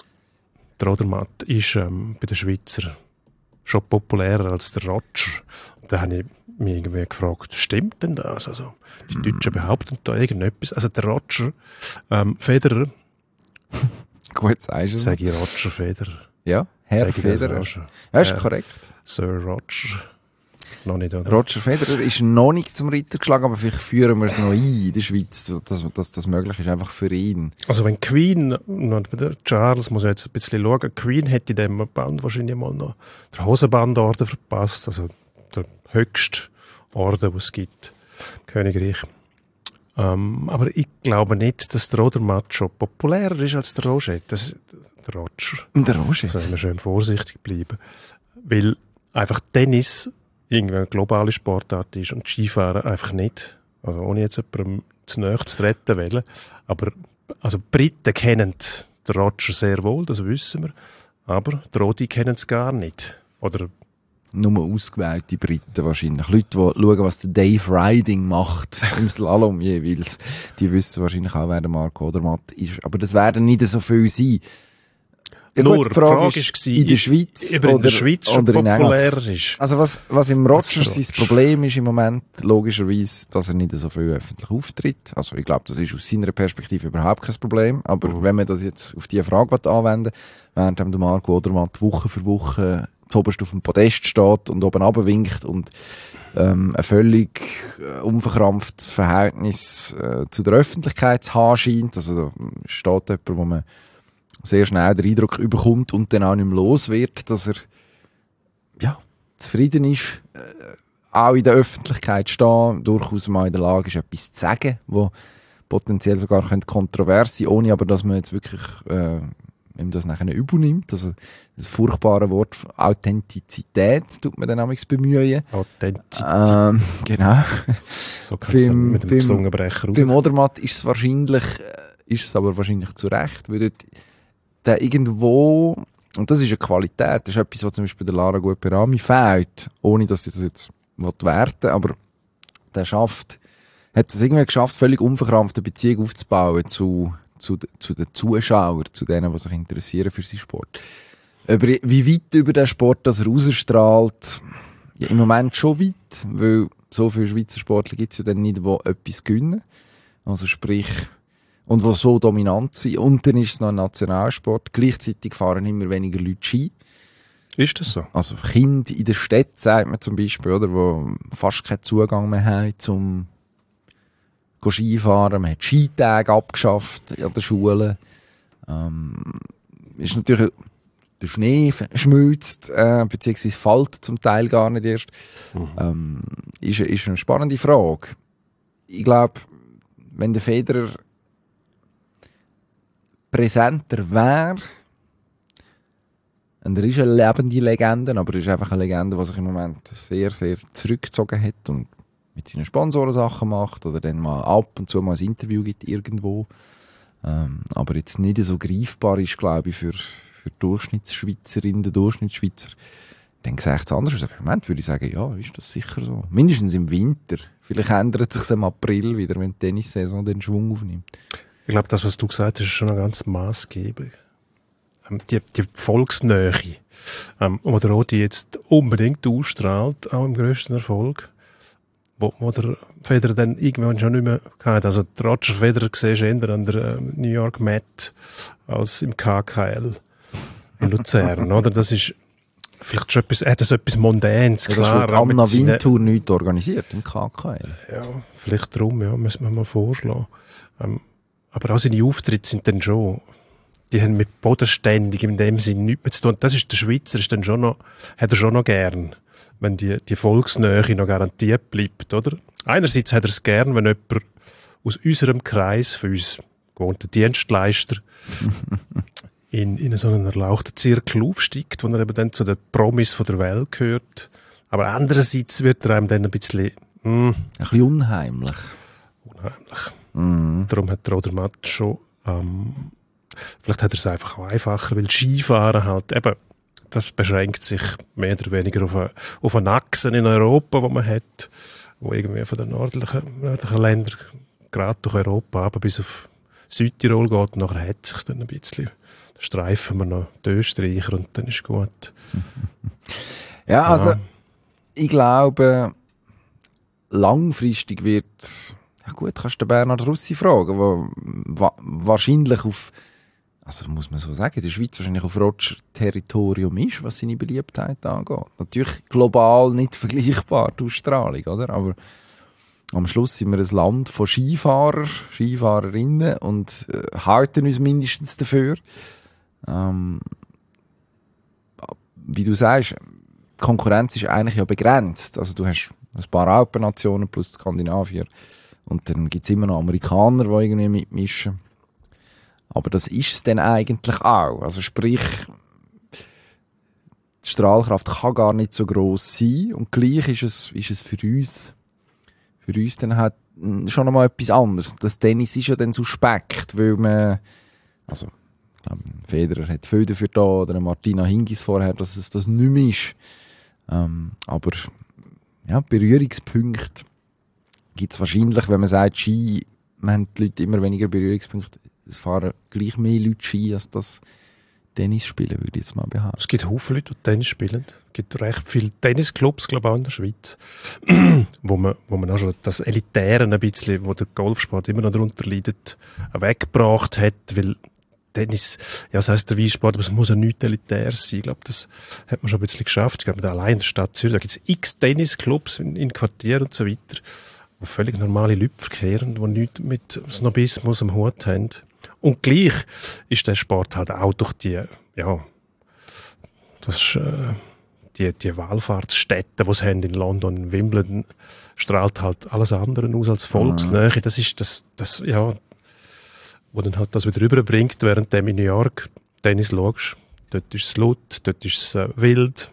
der Odermatt ist ähm, bei den Schweizer schon populärer als der Roger. Und da habe ich mich irgendwie gefragt, stimmt denn das? Also, die Deutschen behaupten da irgendetwas. Also der Roger ähm, Federer. Gut, sagst du. Sage ich Roger Federer. Ja, Herr Federer. Ja, ist Herr korrekt. Sir Roger. Noch nicht, oder? Roger Federer ist noch nicht zum Ritter geschlagen, aber vielleicht führen wir es noch ein in der Schweiz, dass, dass das möglich ist, einfach für ihn. Also wenn Queen, der Charles muss jetzt ein bisschen schauen, Queen hätte in diesem Band wahrscheinlich mal noch den Hosenbandorden verpasst, also der höchste Orden, den es gibt, im Königreich. Ähm, aber ich glaube nicht, dass der Odermatt schon populärer ist als der Roger. Das, der Roger. Der Roger? Da müssen wir schön vorsichtig bleiben. Weil einfach Tennis irgendwie eine globale Sportart ist und Skifahren einfach nicht. Also ohne jetzt jemandem zu nahe zu treten wollen. Aber also die Briten kennen den Roger sehr wohl, das wissen wir. Aber die Rodi kennen es gar nicht. Oder nur ausgewählte Briten wahrscheinlich. Leute, die schauen, was der Dave Riding macht im Slalom jeweils. Die wissen wahrscheinlich auch, wer der Marc Odermatt ist. Aber das werden nicht so viel sein. Ja, nur gut, die Frage, Frage ist, ist, in der Schweiz oder in der Schweiz schon populärer ist. Also was, was im Roger sein Problem ist im Moment, logischerweise, dass er nicht so viel öffentlich auftritt. Also ich glaube, das ist aus seiner Perspektive überhaupt kein Problem. Aber mhm. wenn man das jetzt auf diese Frage anwenden, während der Marc Odermatt Woche für Woche zuoberst auf dem Podest steht und oben runterwinkt und ähm, ein völlig äh, unverkrampftes Verhältnis äh, zu der Öffentlichkeit zu haben scheint. Also da steht jemand, wo man sehr schnell den Eindruck überkommt und dann auch nicht mehr los wird, dass er ja, zufrieden ist, äh, auch in der Öffentlichkeit stehen, durchaus mal in der Lage ist, etwas zu sagen, wo potenziell sogar kontrovers sein könnte, ohne aber, dass man jetzt wirklich äh, ihm das nachher übernimmt. Also das furchtbare Wort Authentizität tut man dann manchmal bemühen. Authentizität. Ähm, genau. So kannst du mit dem Zungenbrecher raus. Beim Odermatt ist es wahrscheinlich, ist es aber wahrscheinlich zu Recht, weil dort der irgendwo, und das ist eine Qualität, das ist etwas, was zum Beispiel der Lara Gueperami fehlt, ohne dass ich das jetzt werten, aber der schafft, hat es irgendwie geschafft, völlig unverkrampft eine Beziehung aufzubauen zu Zu, zu den Zuschauern, zu denen, die sich interessieren für seinen Sport. Über, wie weit über den Sport das er ausstrahlt, ja, im Moment schon weit, weil so viele Schweizer Sportler gibt es ja dann nicht, die etwas gewinnen. Also sprich, und die so dominant sind. Und dann ist es noch ein Nationalsport. Gleichzeitig fahren immer weniger Leute Ski. Ist das so? Also Kinder in der Stadt, sagt man zum Beispiel, oder, die fast keinen Zugang mehr haben zum Skifahren, man hat Skitage abgeschafft an der Schule. Ähm, ist natürlich, der Schnee schmilzt, äh, beziehungsweise fällt zum Teil gar nicht erst. Mhm. Ähm, ist, ist eine spannende Frage. Ich glaube, wenn der Federer präsenter wäre, und er ist eine lebende Legende, aber er ist einfach eine Legende, die sich im Moment sehr, sehr zurückgezogen hat und mit seinen Sponsoren Sachen macht oder dann mal ab und zu mal ein Interview gibt irgendwo. Ähm, aber jetzt nicht so greifbar ist, glaube ich, für, für Durchschnittsschweizerinnen, den Durchschnittsschweizer. Dann sehe ich es anders aus. Aber im Moment würde ich sagen, ja, ist das sicher so. Mindestens im Winter. Vielleicht ändert es sich im April wieder, wenn die Tennissaison den Schwung aufnimmt. Ich glaube, das, was du gesagt hast, ist schon ein ganz maßgeblich. Ähm, die, die Volksnähe, ähm, oder auch die jetzt unbedingt ausstrahlt, auch im grössten Erfolg, wo, wo der Federer dann irgendwann schon nicht mehr hatte. Also der Roger Federer siehst du eher an der äh, New York Met als im K K L in Luzern, oder? Das ist vielleicht schon etwas, hat das etwas Mondänes, Ja, klar. das wird Anna Wintour nicht organisiert im K K L. Ja, vielleicht darum, ja, müssen wir mal vorschlagen. Ähm, aber auch seine Auftritte sind dann schon, die haben mit bodenständig in dem Sinne nichts mehr zu tun. Das ist der Schweizer, ist dann schon noch, hat er schon noch gern, wenn die, die Volksnähe noch garantiert bleibt, oder? Einerseits hat er es gern, wenn jemand aus unserem Kreis, für uns gewohnten Dienstleister, in, in so einen erlauchten Zirkel aufsteigt, wo er eben dann zu den Promis von der Welt gehört. Aber andererseits wird er einem dann ein bisschen, mm, ein bisschen unheimlich. unheimlich. Mhm. Darum hat der Roder Matt schon, ähm, vielleicht hat er es einfach auch einfacher, weil Skifahren halt eben, das beschränkt sich mehr oder weniger auf eine, auf eine Achse in Europa, die man hat, wo irgendwie von den nördlichen, nördlichen Ländern gerade durch Europa aber bis auf Südtirol geht und nachher hat es sich dann ein bisschen, dann streifen wir noch die Österreicher und dann ist gut. Ja, also Ja. ich glaube, langfristig wird, ja gut, kannst du den Bernhard Russi fragen, wo wa wahrscheinlich auf, also muss man so sagen, die Schweiz wahrscheinlich auf Roger-Territorium ist, was seine Beliebtheit angeht. Natürlich global nicht vergleichbar, die Ausstrahlung, oder? Aber am Schluss sind wir ein Land von Skifahrern, Skifahrerinnen und äh, halten uns mindestens dafür. Ähm, wie du sagst, die Konkurrenz ist eigentlich ja begrenzt. Also du hast ein paar Alpennationen plus Skandinavier und dann gibt es immer noch Amerikaner, die irgendwie mitmischen. Aber das ist es dann eigentlich auch. Also sprich, die Strahlkraft kann gar nicht so gross sein und gleich ist es, ist es für uns für uns dann halt schon einmal etwas anderes. Das Tennis ist ja dann suspekt, weil man, also ich glaube, Federer hat viel dafür da oder Martina Hingis vorher, dass es das nicht mehr ist. Ähm, aber ja, Berührungspunkte gibt es wahrscheinlich, wenn man sagt, Ski, man haben die Leute immer weniger Berührungspunkte. Es fahren gleich mehr Leute Ski, als das Tennis spielen, würde ich jetzt mal behaupten. Es gibt Haufen Leute, die Tennis spielen. Es gibt recht viele Tennisclubs, glaube ich, auch in der Schweiz, wo man, wo man auch schon das Elitäre ein bisschen, wo der Golfsport immer noch darunter leidet, weggebracht hat, weil Tennis, ja, das heisst der Weitsport, aber es muss ja nicht elitär sein. Ich glaube, das hat man schon ein bisschen geschafft. Ich glaube, allein in der Stadt Zürich, da gibt es x Tennisclubs in, in Quartieren und so weiter, wo völlig normale Leute verkehren, die nichts mit Snobismus am Hut haben. Und gleich ist der Sport halt auch durch die, ja, das, äh, die, die Wallfahrtsstädte, die es haben in London, in Wimbledon, strahlt halt alles andere aus als Volksnähe. Mhm. Das ist das, das, ja, wo dann halt das wieder rüberbringt, während du in New York Tennis schaust. Dort ist es laut, dort ist es äh, wild.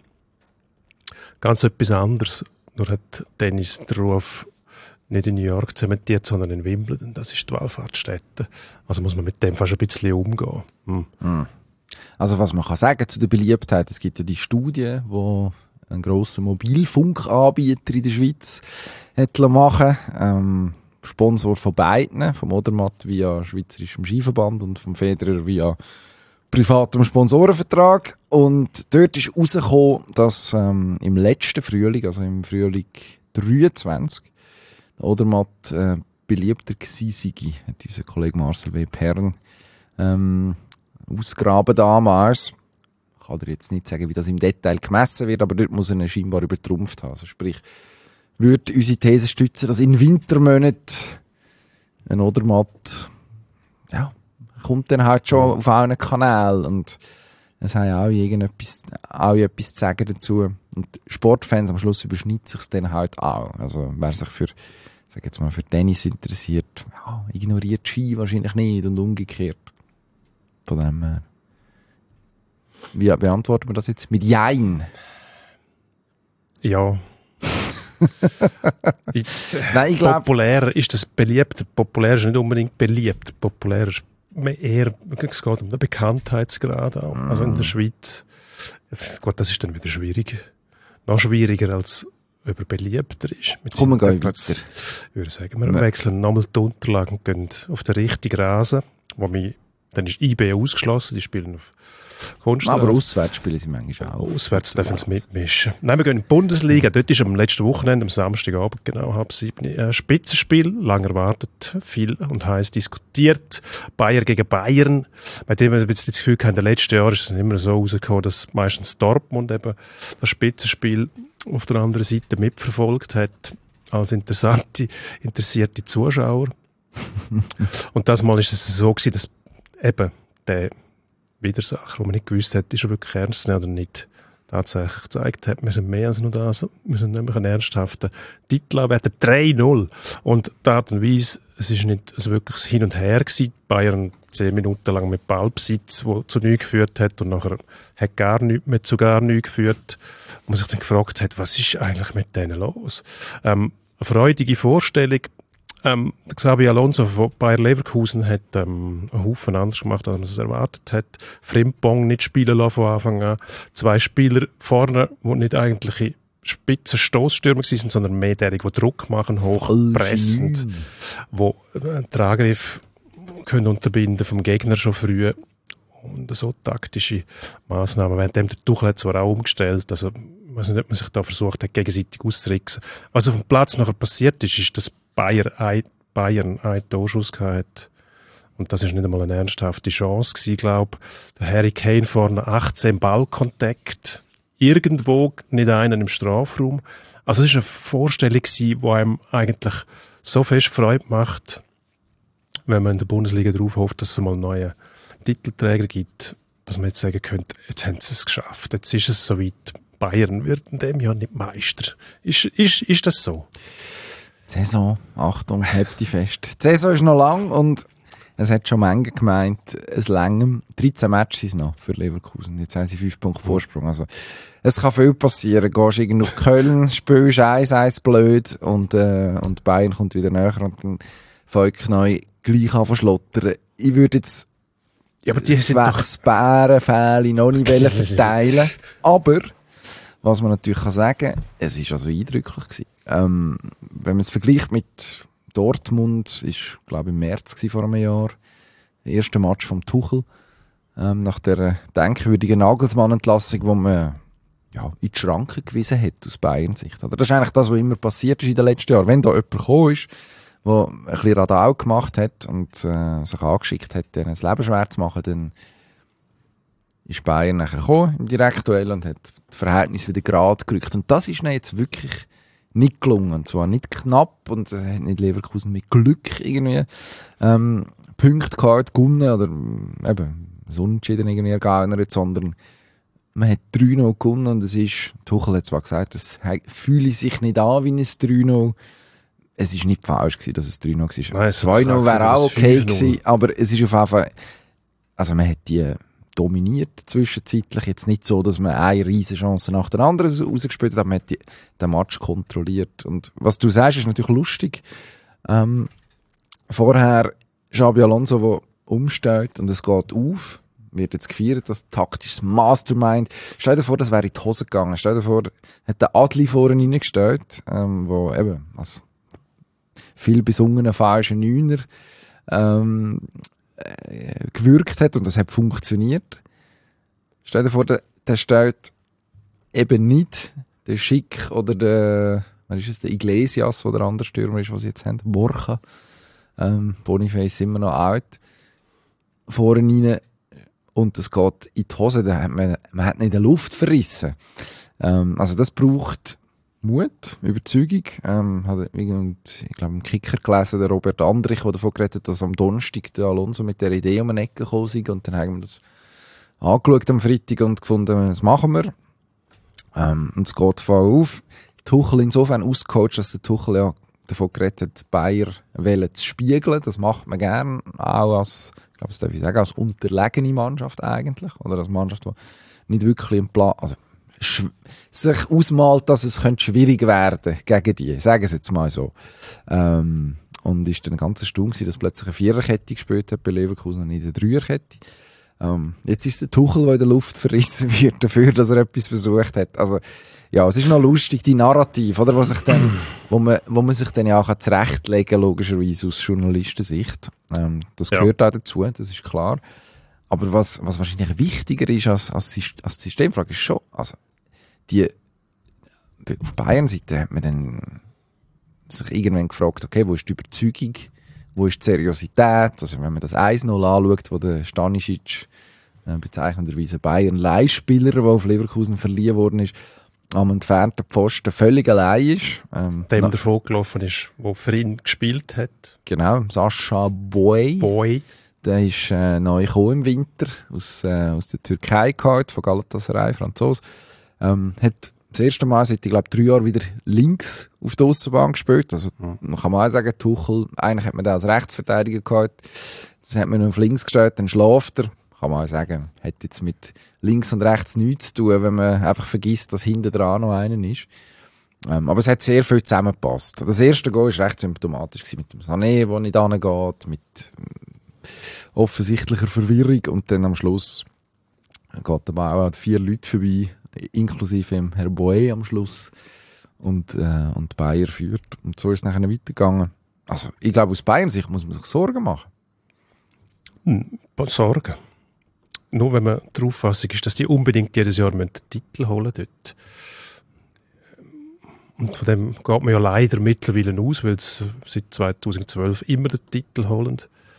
Ganz etwas anderes. Nur hat Tennis den Ruf nicht in New York zementiert, sondern in Wimbledon. Das ist die Wallfahrtsstätte. Also muss man mit dem fast ein bisschen umgehen. Hm. Mhm. Also was man kann sagen zu der Beliebtheit, es gibt ja die Studie, wo ein grosser Mobilfunkanbieter in der Schweiz hat machen ähm, Sponsor von beiden, vom Odermatt via Schweizerischem Skiverband und vom Federer via privatem Sponsorenvertrag. Und dort ist herausgekommen, dass ähm, im letzten Frühling, also im Frühling dreiundzwanzig, der Odermatt äh, beliebter gewesen sei, hat unser Kollege Marcel W. Perren ähm, ausgraben damals. Ich kann dir jetzt nicht sagen, wie das im Detail gemessen wird, aber dort muss er ihn scheinbar übertrumpft haben. Also sprich, würde unsere These stützen, dass in Wintermonaten ein Odermatt, ja, kommt dann halt schon auf einen Kanal und es haben auch irgendetwas, auch etwas zu sagen dazu. Und Sportfans am Schluss überschneidet sich dann halt auch. Also wer sich für, sag jetzt mal, für Tennis interessiert, ja, ignoriert Ski wahrscheinlich nicht und umgekehrt. Von dem her. Wie beantworten wir das jetzt? Mit Jein? Ja. ich, Nein, ich glaub, populär ist das beliebt. Populär ist nicht unbedingt beliebt. Populär ist eher, es geht um den Bekanntheitsgrad auch. Mm. Also in der Schweiz, gut, das ist dann wieder schwierig. Noch schwieriger als ob er beliebter ist. Kommen wir weiter. Ich würde sagen, wir ja. wechseln nochmal die Unterlagen und gehen auf den richtigen Rasen, wo wir, dann ist I B ausgeschlossen, die spielen auf Kunstrasen. Aber auswärts spielen sie manchmal auch. Auswärts dürfen sie mitmischen. Nein, wir gehen in die Bundesliga. Dort ist am letzten Wochenende, am Samstagabend, genau halb sieben, ein Spitzenspiel. Lang erwartet, viel und heiß diskutiert. Bayern gegen Bayern. Bei dem wir ein bisschen das Gefühl haben, in den letzten Jahren ist es immer so rausgekommen, dass meistens Dortmund eben das Spitzenspiel auf der anderen Seite mitverfolgt hat, als interessante, interessierte Zuschauer. Und das Mal ist es so gewesen, dass eben der Widersacher, wo man nicht gewusst hat, ist er wirklich ernst oder nicht, tatsächlich gezeigt hat, wir sind mehr als nur das, wir sind nämlich einen ernsthaften Titel anwärter, drei null. Und die Art und Weise, es ist nicht also wirklich ein Hin und Her gewesen, Bayern zehn Minuten lang mit Ballbesitz, der zu nichts geführt hat und nachher hat gar nichts mehr zu gar nichts geführt, und man sich dann gefragt hat, was ist eigentlich mit denen los? Ähm, eine freudige Vorstellung. Ähm, Xabi Alonso von Bayer Leverkusen hat ähm, einen Haufen anders gemacht, als man es erwartet hat. Frimpong nicht spielen lassen von Anfang an. Zwei Spieler vorne, die nicht eigentliche spitze Stossstürmer sind, sondern mehr derige, die Druck machen, hochpressend, die den Angriff können unterbinden vom Gegner schon früh. Und so taktische Massnahmen. Währenddem der Tuchel hat zwar auch umgestellt, also ich weiß nicht, ob man sich da versucht hat, gegenseitig auszutricksen. Was auf dem Platz nachher passiert ist, ist, dass Bayern ein, Bayern einen Torschuss gehabt. Und das ist nicht einmal eine ernsthafte Chance gewesen, glaube ich. Der Harry Kane vorne achtzehn Ballkontakt. Irgendwo nicht einen im Strafraum. Also es war eine Vorstellung gewesen, die einem eigentlich so fest Freude macht, wenn man in der Bundesliga darauf hofft, dass es mal einen neuen Titelträger gibt, dass man jetzt sagen könnte, jetzt haben sie es geschafft. Jetzt ist es soweit. Bayern wird in dem Jahr nicht Meister. Ist, ist, ist das so? Die Saison, Achtung, habt die fest. Die Saison ist noch lang und es hat schon Menge gemeint, es längem. dreizehn Matches sind noch für Leverkusen. Jetzt haben sie fünf Punkte Vorsprung. Also, es kann viel passieren. Gehst irgendwie auf Köln, spielst eins eins blöd und, äh, und Bayern kommt wieder näher und dann fängt neu gleich an zu schlottern. Ich würde jetzt ja, aber die sind doch Bärenfälle noch nicht verteilen. Aber, was man natürlich kann sagen, es war also eindrücklich gewesen. Ähm, wenn man es vergleicht mit Dortmund, ist, glaube ich, im März gewesen, vor einem Jahr, der erste Match vom Tuchel, ähm, nach der denkwürdigen Nagelsmann-Entlassung, wo man ja, in die Schranken gewiesen hat, aus Bayern-Sicht. Das ist eigentlich das, was immer passiert ist in den letzten Jahren. Wenn da jemand gekommen ist, der ein bisschen Radau gemacht hat und äh, sich angeschickt hat, denen das Leben schwer zu machen, dann ist Bayern nachher gekommen im Direktduell und hat das Verhältnis wieder gerade gerückt. Und das ist ihnen jetzt wirklich nicht gelungen. Und zwar nicht knapp und äh, nicht Leverkusen mit Glück irgendwie ähm, Punkte gehabt, gewonnen oder eben so unentschieden irgendwie ergaunert, sondern man hat drei null gewonnen und es ist, Tuchel hat zwar gesagt, es fühle sich nicht an wie ein drei null. Es ist nicht falsch gewesen, dass es drei null war. zwei null wäre auch okay gewesen, aber es ist auf jeden Fall, also man hat die dominiert zwischenzeitlich. Jetzt nicht so, dass man eine riesige Chance nach der anderen rausgespielt hat, aber man hat die, den Match kontrolliert. Und was du sagst, ist natürlich lustig. Ähm, vorher Xabi Alonso, der umstellt und es geht auf, wird jetzt gefeiert, das taktisches Mastermind. Stell dir vor, das wäre in die Hose gegangen. Stell dir vor, hat der Adli vorne reingestellt, ähm, wo eben, also viel besungenen falschen Neuner, ähm, äh, gewirkt hat und das hat funktioniert. Stell dir vor, der, der stellt eben nicht den Schick oder der, was ist es, der Iglesias, der der andere Stürmer ist, was sie jetzt haben, Borja, ähm, Boniface immer noch alt, vorne rein und das geht in die Hose, da hat man, man hat nicht in der Luft verrissen. Ähm, also das braucht Mut, Überzeugung. Ähm, hat, ich glaube, im Kicker gelesen, der Robert Andrich, der davon geredet hat, dass am Donnerstag der Alonso mit der Idee um eine Ecke gekommen ist. Und dann haben wir das angeschaut am Freitag und gefunden, das machen wir. Ähm, und es geht voll auf. Tuchel insofern ausgecoacht, dass der Tuchel ja davon geredet hat, Bayer wollen zu spiegeln. Das macht man gerne, auch als, ich glaube, das darf ich sagen, als unterlegene Mannschaft eigentlich. Oder als Mannschaft, die nicht wirklich im Plan, also sich ausmalt, dass es könnte schwierig werden gegen die. Sagen Sie jetzt mal so. Ähm, und ist dann ganz erstaunt gewesen, dass plötzlich eine Viererkette gespielt hat bei Leverkusen und nicht eine Dreierkette. Ähm, jetzt ist der Tuchel, der in der Luft verrissen wird dafür, dass er etwas versucht hat. Also, ja, es ist noch lustig, die Narrativ, oder, wo sich dann, wo man, wo man sich dann ja auch zurechtlegen kann, logischerweise aus Journalistensicht. Ähm, das ja. gehört auch dazu, das ist klar. Aber was, was wahrscheinlich wichtiger ist als, als, als die Systemfrage ist schon, also, die, auf Bayern-Seite hat man dann sich irgendwann gefragt, okay, wo ist die Überzeugung, wo ist die Seriosität? Also, wenn man das eins null anschaut, wo der Stanisic, äh, bezeichnenderweise Bayern-Leihspieler, der auf Leverkusen verliehen worden ist, am entfernten Pfosten völlig allein ist. Ähm, Dem na, davon gelaufen ist, der für ihn gespielt hat. Genau, Sascha Boy. Boy. Der ist äh, neu gekommen im Winter, aus, äh, aus der Türkei geholt, von Galatasaray, Franzose. Ähm, hat das erste Mal seit, ich glaube, drei Jahren wieder links auf der Aussenbahn gespielt. Also, mhm. kann man auch sagen, Tuchel, eigentlich hat man den als Rechtsverteidiger gehabt. Das hat man auf links gestellt, dann schläft er. Kann man auch sagen, hat jetzt mit links und rechts nichts zu tun, wenn man einfach vergisst, dass hinten dran noch einer ist. Ähm, aber es hat sehr viel zusammengepasst. Das erste Goal war recht symptomatisch gewesen, mit dem Sané, der nicht angeht, mit äh, offensichtlicher Verwirrung. Und dann am Schluss geht aber auch vier Leute vorbei, inklusive dem Herr Boe am Schluss. Und, äh, und Bayer führt. Und so ist es nachher weitergegangen. Also, ich glaube, aus Bayern-Sicht muss man sich Sorgen machen. Hm, Sorgen. Nur wenn man der Auffassung ist, dass die unbedingt jedes Jahr den Titel holen dort. Und von dem geht man ja leider mittlerweile aus, weil sie seit zweitausendzwölf immer den Titel holen.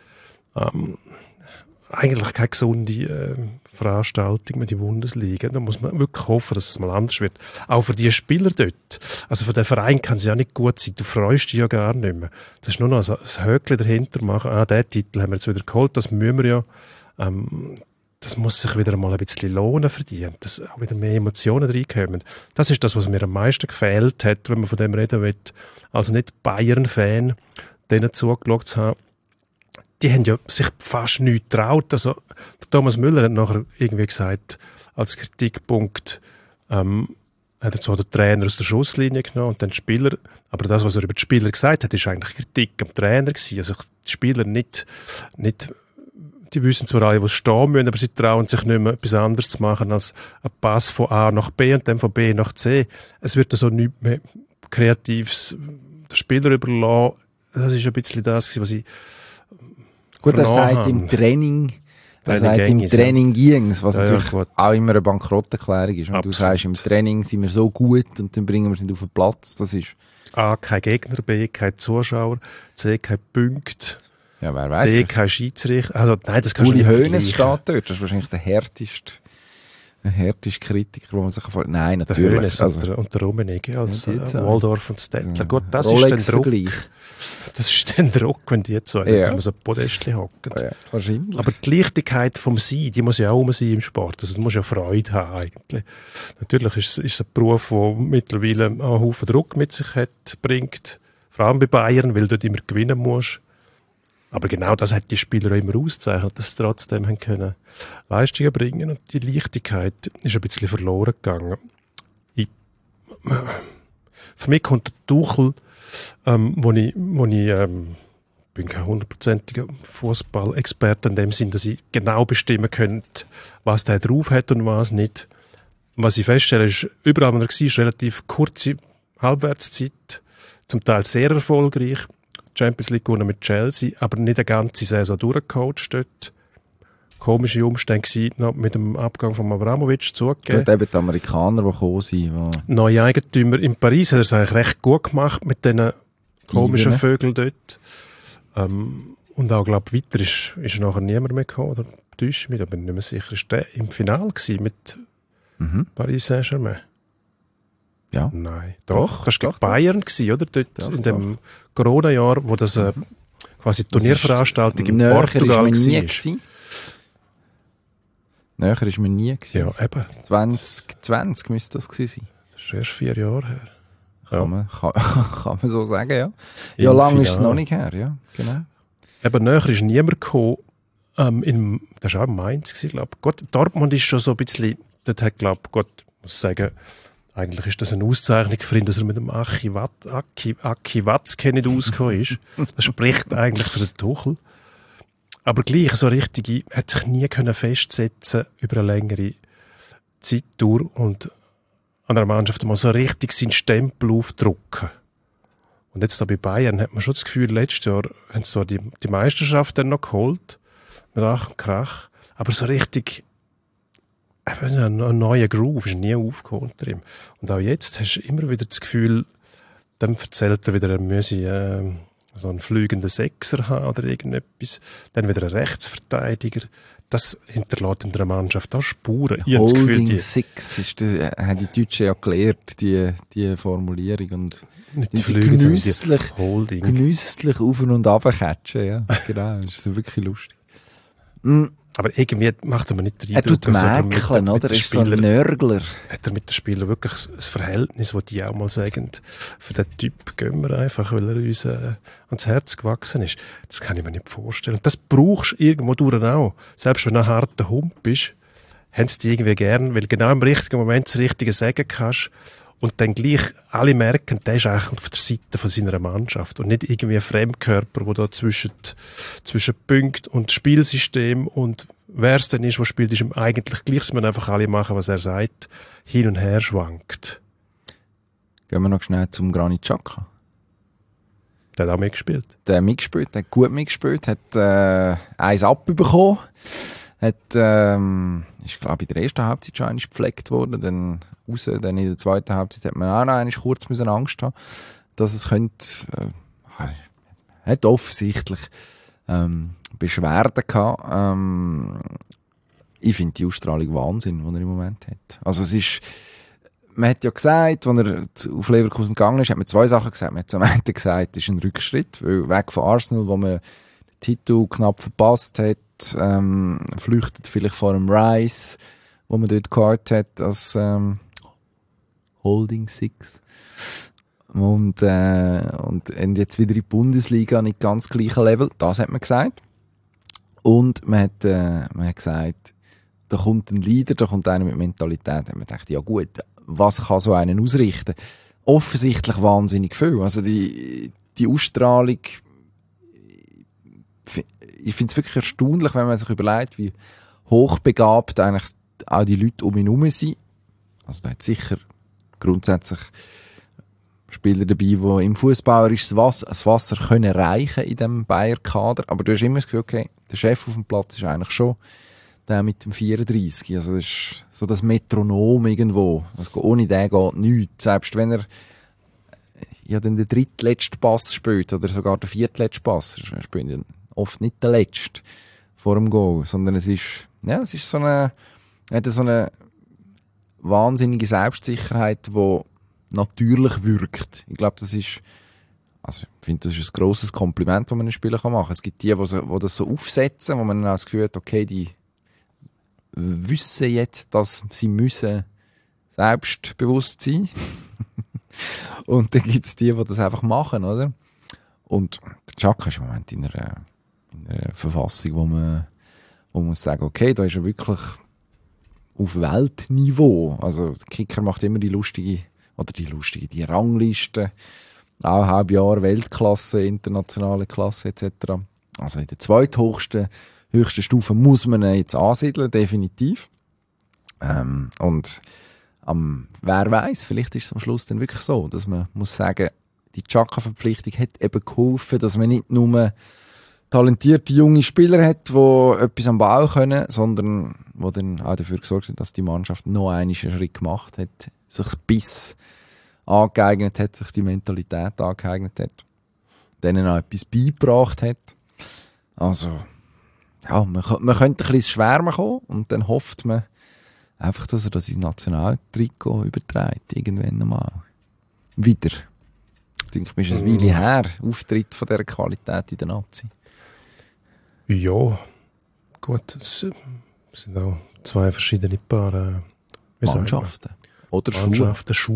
Ähm, eigentlich keine gesunde äh, Veranstaltung mit der Bundesliga. Da muss man wirklich hoffen, dass es mal anders wird. Auch für die Spieler dort. Also für den Verein kann es ja nicht gut sein. Du freust dich ja gar nicht mehr. Das ist nur noch ein, ein Höckchen dahinter machen. Ah, den Titel haben wir jetzt wieder geholt. Das müssen wir ja. Ähm, das muss sich wieder mal ein bisschen lohnen verdienen. Dass auch wieder mehr Emotionen reinkommen. Das ist das, was mir am meisten gefehlt hat, wenn man von dem reden will. Also nicht Bayern-Fan, denen zugeschaut zu haben. Die haben ja sich fast nichts getraut. Also, Thomas Müller hat nachher irgendwie gesagt, als Kritikpunkt, ähm, hat er zwar den Trainer aus der Schusslinie genommen und dann die Spieler, aber das, was er über die Spieler gesagt hat, ist eigentlich Kritik am Trainer gewesen. Also, die Spieler nicht, nicht, die wissen zwar alle, wo sie stehen müssen, aber sie trauen sich nicht mehr, etwas anderes zu machen, als einen Pass von A nach B und dann von B nach C. Es wird also nichts mehr Kreatives den Spieler überlassen. Das ist ein bisschen das, was ich Gut, er sagt im Training, er sagt im Training ging's, was ja, natürlich ja, auch immer eine Bankrotterklärung ist. Wenn Absolut. Du sagst, im Training sind wir so gut und dann bringen wir sie auf den Platz, das ist... A, kein Gegner, B, kein Zuschauer, C, kein Punkt, ja, wer weiß. D, kein Schiedsrichter. Also, nein, das kannst Uli du nicht Hoeneß steht dort, das ist wahrscheinlich der härteste, der härteste Kritiker, wo man sich vorstellt. Nein, natürlich. Der Hoeneß also, und der, und der Rummenigge als äh, Waldorf und Stettler. Ja. Gut, das ist der Druck. Das ist dann Druck, wenn die zwei ja. auf so ein Podestchen hocken. Ja, wahrscheinlich. Aber die Leichtigkeit vom Sein, die muss ja auch immer sein im Sport. Also, du musst ja Freude haben, eigentlich. Natürlich ist, ist es ein Beruf, der mittlerweile einen Haufen Druck mit sich hat, bringt. Vor allem bei Bayern, weil du dort immer gewinnen musst. Aber genau das hat die Spieler auch immer ausgezeichnet, dass sie trotzdem haben können Leistungen bringen. Und die Leichtigkeit ist ein bisschen verloren gegangen. Ich, für mich kommt der Tuchel, ähm, wo ich, wo ich ähm, bin kein hundertprozentiger Fußball-Experte in dem Sinn, dass ich genau bestimmen könnte, was der drauf hat und was nicht. Was ich feststelle, ist, überall, wo er war, ist relativ kurze Halbwertszeit, zum Teil sehr erfolgreich. Champions League gewonnen mit Chelsea, aber nicht eine ganze Saison durchgecoacht dort. Komische Umstände gewesen, noch mit dem Abgang von Abramovic zugegeben. Gut, eben die Amerikaner, die gekommen sind. Die neue Eigentümer in Paris hat er es eigentlich recht gut gemacht mit diesen komischen Iben. Vögeln dort. Ähm, und auch, glaube ich, weiter ist, ist nachher niemand mehr gekommen. Oder täusche mich, da bin ich nicht mehr sicher. Ist der im Finale gewesen mit mhm. Paris Saint-Germain? Ja. Nein, doch. Das war doch, Bayern, gewesen, oder? Dort doch, in dem Corona-Jahr, wo das äh, quasi die Turnierveranstaltung in Näher Portugal ist man nie war. Gewesen. Näher ist man nie gewesen. Ja, eben. zwanzig zwanzig müsste das gewesen sein. Das ist erst vier Jahre her. Kann, Ja. man, kann, kann man so sagen, ja. Im Ja, lange ist es Finale. noch nicht her, ja. Genau. Eben näher ist niemand gekommen. Ähm, in, das war auch in Mainz, glaube ich. Gott, Dortmund ist schon so ein bisschen, dort hat, glaube ich, Gott muss sagen, eigentlich ist das eine Auszeichnung für ihn, dass er mit dem Aki, Wat, Aki, Aki Watzke nicht ausgekommen ist. Das spricht eigentlich für den Tuchel. Aber gleich so richtig, er hat sich nie können festsetzen über eine längere Zeitdauer und an einer Mannschaft mal so richtig seinen Stempel aufdrucken. Und jetzt da bei Bayern hat man schon das Gefühl, letztes Jahr haben sie zwar die, die Meisterschaft dann noch geholt, mit Ach und Krach, aber so richtig, ich weiß nicht, ein neuer Groove ist nie aufgeholt drin. Und auch jetzt hast du immer wieder das Gefühl, dann erzählt er wieder, er müsse äh, so einen fliegenden Sechser haben oder irgendetwas, dann wieder einen Rechtsverteidiger. Das hinterlässt in der Mannschaft auch Spuren. Ich habe das Gefühl, Holding die, Six, ist das, äh, haben die Deutschen ja gelernt, die, die Formulierung. Und nicht die Flüge, sondern die genüsslich, Holding. genüsslich auf und runter catchen, ja. Genau, das ist so wirklich lustig. Mm, Aber irgendwie macht er mir nicht den er tut dass er mit mäkeln, den- mit oder? Er den ist so ein Spielern- Nörgler. hat er mit den Spielern wirklich ein Verhältnis, wo die auch mal sagen, für den Typ gehen wir einfach, weil er uns äh, ans Herz gewachsen ist. Das kann ich mir nicht vorstellen. Das brauchst du irgendwo durch auch. Selbst wenn du ein harter Hund bist, haben sie die irgendwie gern, weil genau im richtigen Moment das Richtige sagen kannst und dann gleich alle merken, der ist eigentlich auf der Seite von seiner Mannschaft und nicht irgendwie ein Fremdkörper, der da zwischen, zwischen Punkt und Spielsystem und wer es denn ist, der spielt, ist ihm eigentlich gleich, dass man einfach alle machen, was er sagt, hin und her schwankt. Gehen wir noch schnell zum Granit Xhaka. Der hat auch mitgespielt. Der hat mitgespielt, der hat gut mitgespielt, hat äh, eins abbekommen, hat, ähm, ist glaube ich in der ersten Halbzeit schon einmal gepflegt worden, dann raus, dann in der zweiten Halbzeit hat man auch noch einmal kurz müssen Angst haben, dass es könnte, äh, hat offensichtlich ähm, Beschwerden gehabt. Ähm, ich finde die Ausstrahlung Wahnsinn, die er im Moment hat. Also es ist, man hat ja gesagt, als er zu- auf Leverkusen gegangen ist, hat man zwei Sachen gesagt. Man hat zum einen gesagt, das ist ein Rückschritt, weil weg von Arsenal, wo man den Titel knapp verpasst hat, ähm, flüchtet vielleicht vor dem Rice, wo man dort gehabt hat als ähm, Holding Six. Und, äh, und, und jetzt wieder in die Bundesliga nicht ganz gleichen Level. Das hat man gesagt. Und man hat, äh, man hat gesagt, da kommt ein Leader, da kommt einer mit Mentalität. Da hat man gedacht, ja gut, was kann so einen ausrichten? Offensichtlich wahnsinnig viel. Also die, die Ausstrahlung, ich finde es wirklich erstaunlich, wenn man sich überlegt, wie hochbegabt eigentlich auch die Leute um ihn herum sind. Also da hat sicher grundsätzlich Spieler dabei, die im fußballerisches Wasser, das Wasser können reichen in diesem Bayer-Kader. Aber du hast immer das Gefühl, okay, der Chef auf dem Platz ist eigentlich schon der mit dem vierunddreißig. Also das ist so das Metronom irgendwo. Also ohne den geht nichts. Selbst wenn er ja dann den drittletzten Pass spielt oder sogar den viertletzten Pass. Er spielt ja oft nicht den letzten vor dem Goal, sondern es ist, ja, es ist so eine, er hat so eine wahnsinnige Selbstsicherheit, die natürlich wirkt. Ich glaube, das ist, also ich finde, das ist ein grosses Kompliment, das man einem Spieler machen kann. Es gibt die, die, so, die das so aufsetzen, wo man dann auch das Gefühl hat, okay, die wissen jetzt, dass sie müssen selbstbewusst sein. Und dann gibt es die, die das einfach machen, oder? Und der Xhaka ist im Moment in einer, in einer Verfassung, wo man, wo man muss sagen, okay, da ist er wirklich auf Weltniveau. Also der Kicker macht immer die lustige, oder die lustige, die Rangliste, auch Halbjahr Weltklasse, internationale Klasse et cetera. Also in der zweithöchsten höchsten Stufe muss man ihn jetzt ansiedeln, definitiv. Ähm, und ähm, wer weiß, vielleicht ist es am Schluss dann wirklich so, dass man muss sagen, die Xhaka-Verpflichtung hat eben geholfen, dass man nicht nur talentierte junge Spieler hat, die etwas am Ball können, sondern die dann auch dafür gesorgt hat, dass die Mannschaft noch einen Schritt gemacht hat, sich Biss angeeignet hat, sich die Mentalität angeeignet hat, denen auch etwas beigebracht hat. Also, ja, man, man könnte ein bisschen ins Schwärmen kommen und dann hofft man einfach, dass er das ins Nationaltrikot überträgt, irgendwann einmal. Wieder. Ich denke, es ist eine Weile her, Auftritt von dieser Qualität in der Nazi. Ja, gut, es sind auch zwei verschiedene Paar äh, wie sagt man? Mannschaften. Oder Schuhe. Mannschaften, Schuhe.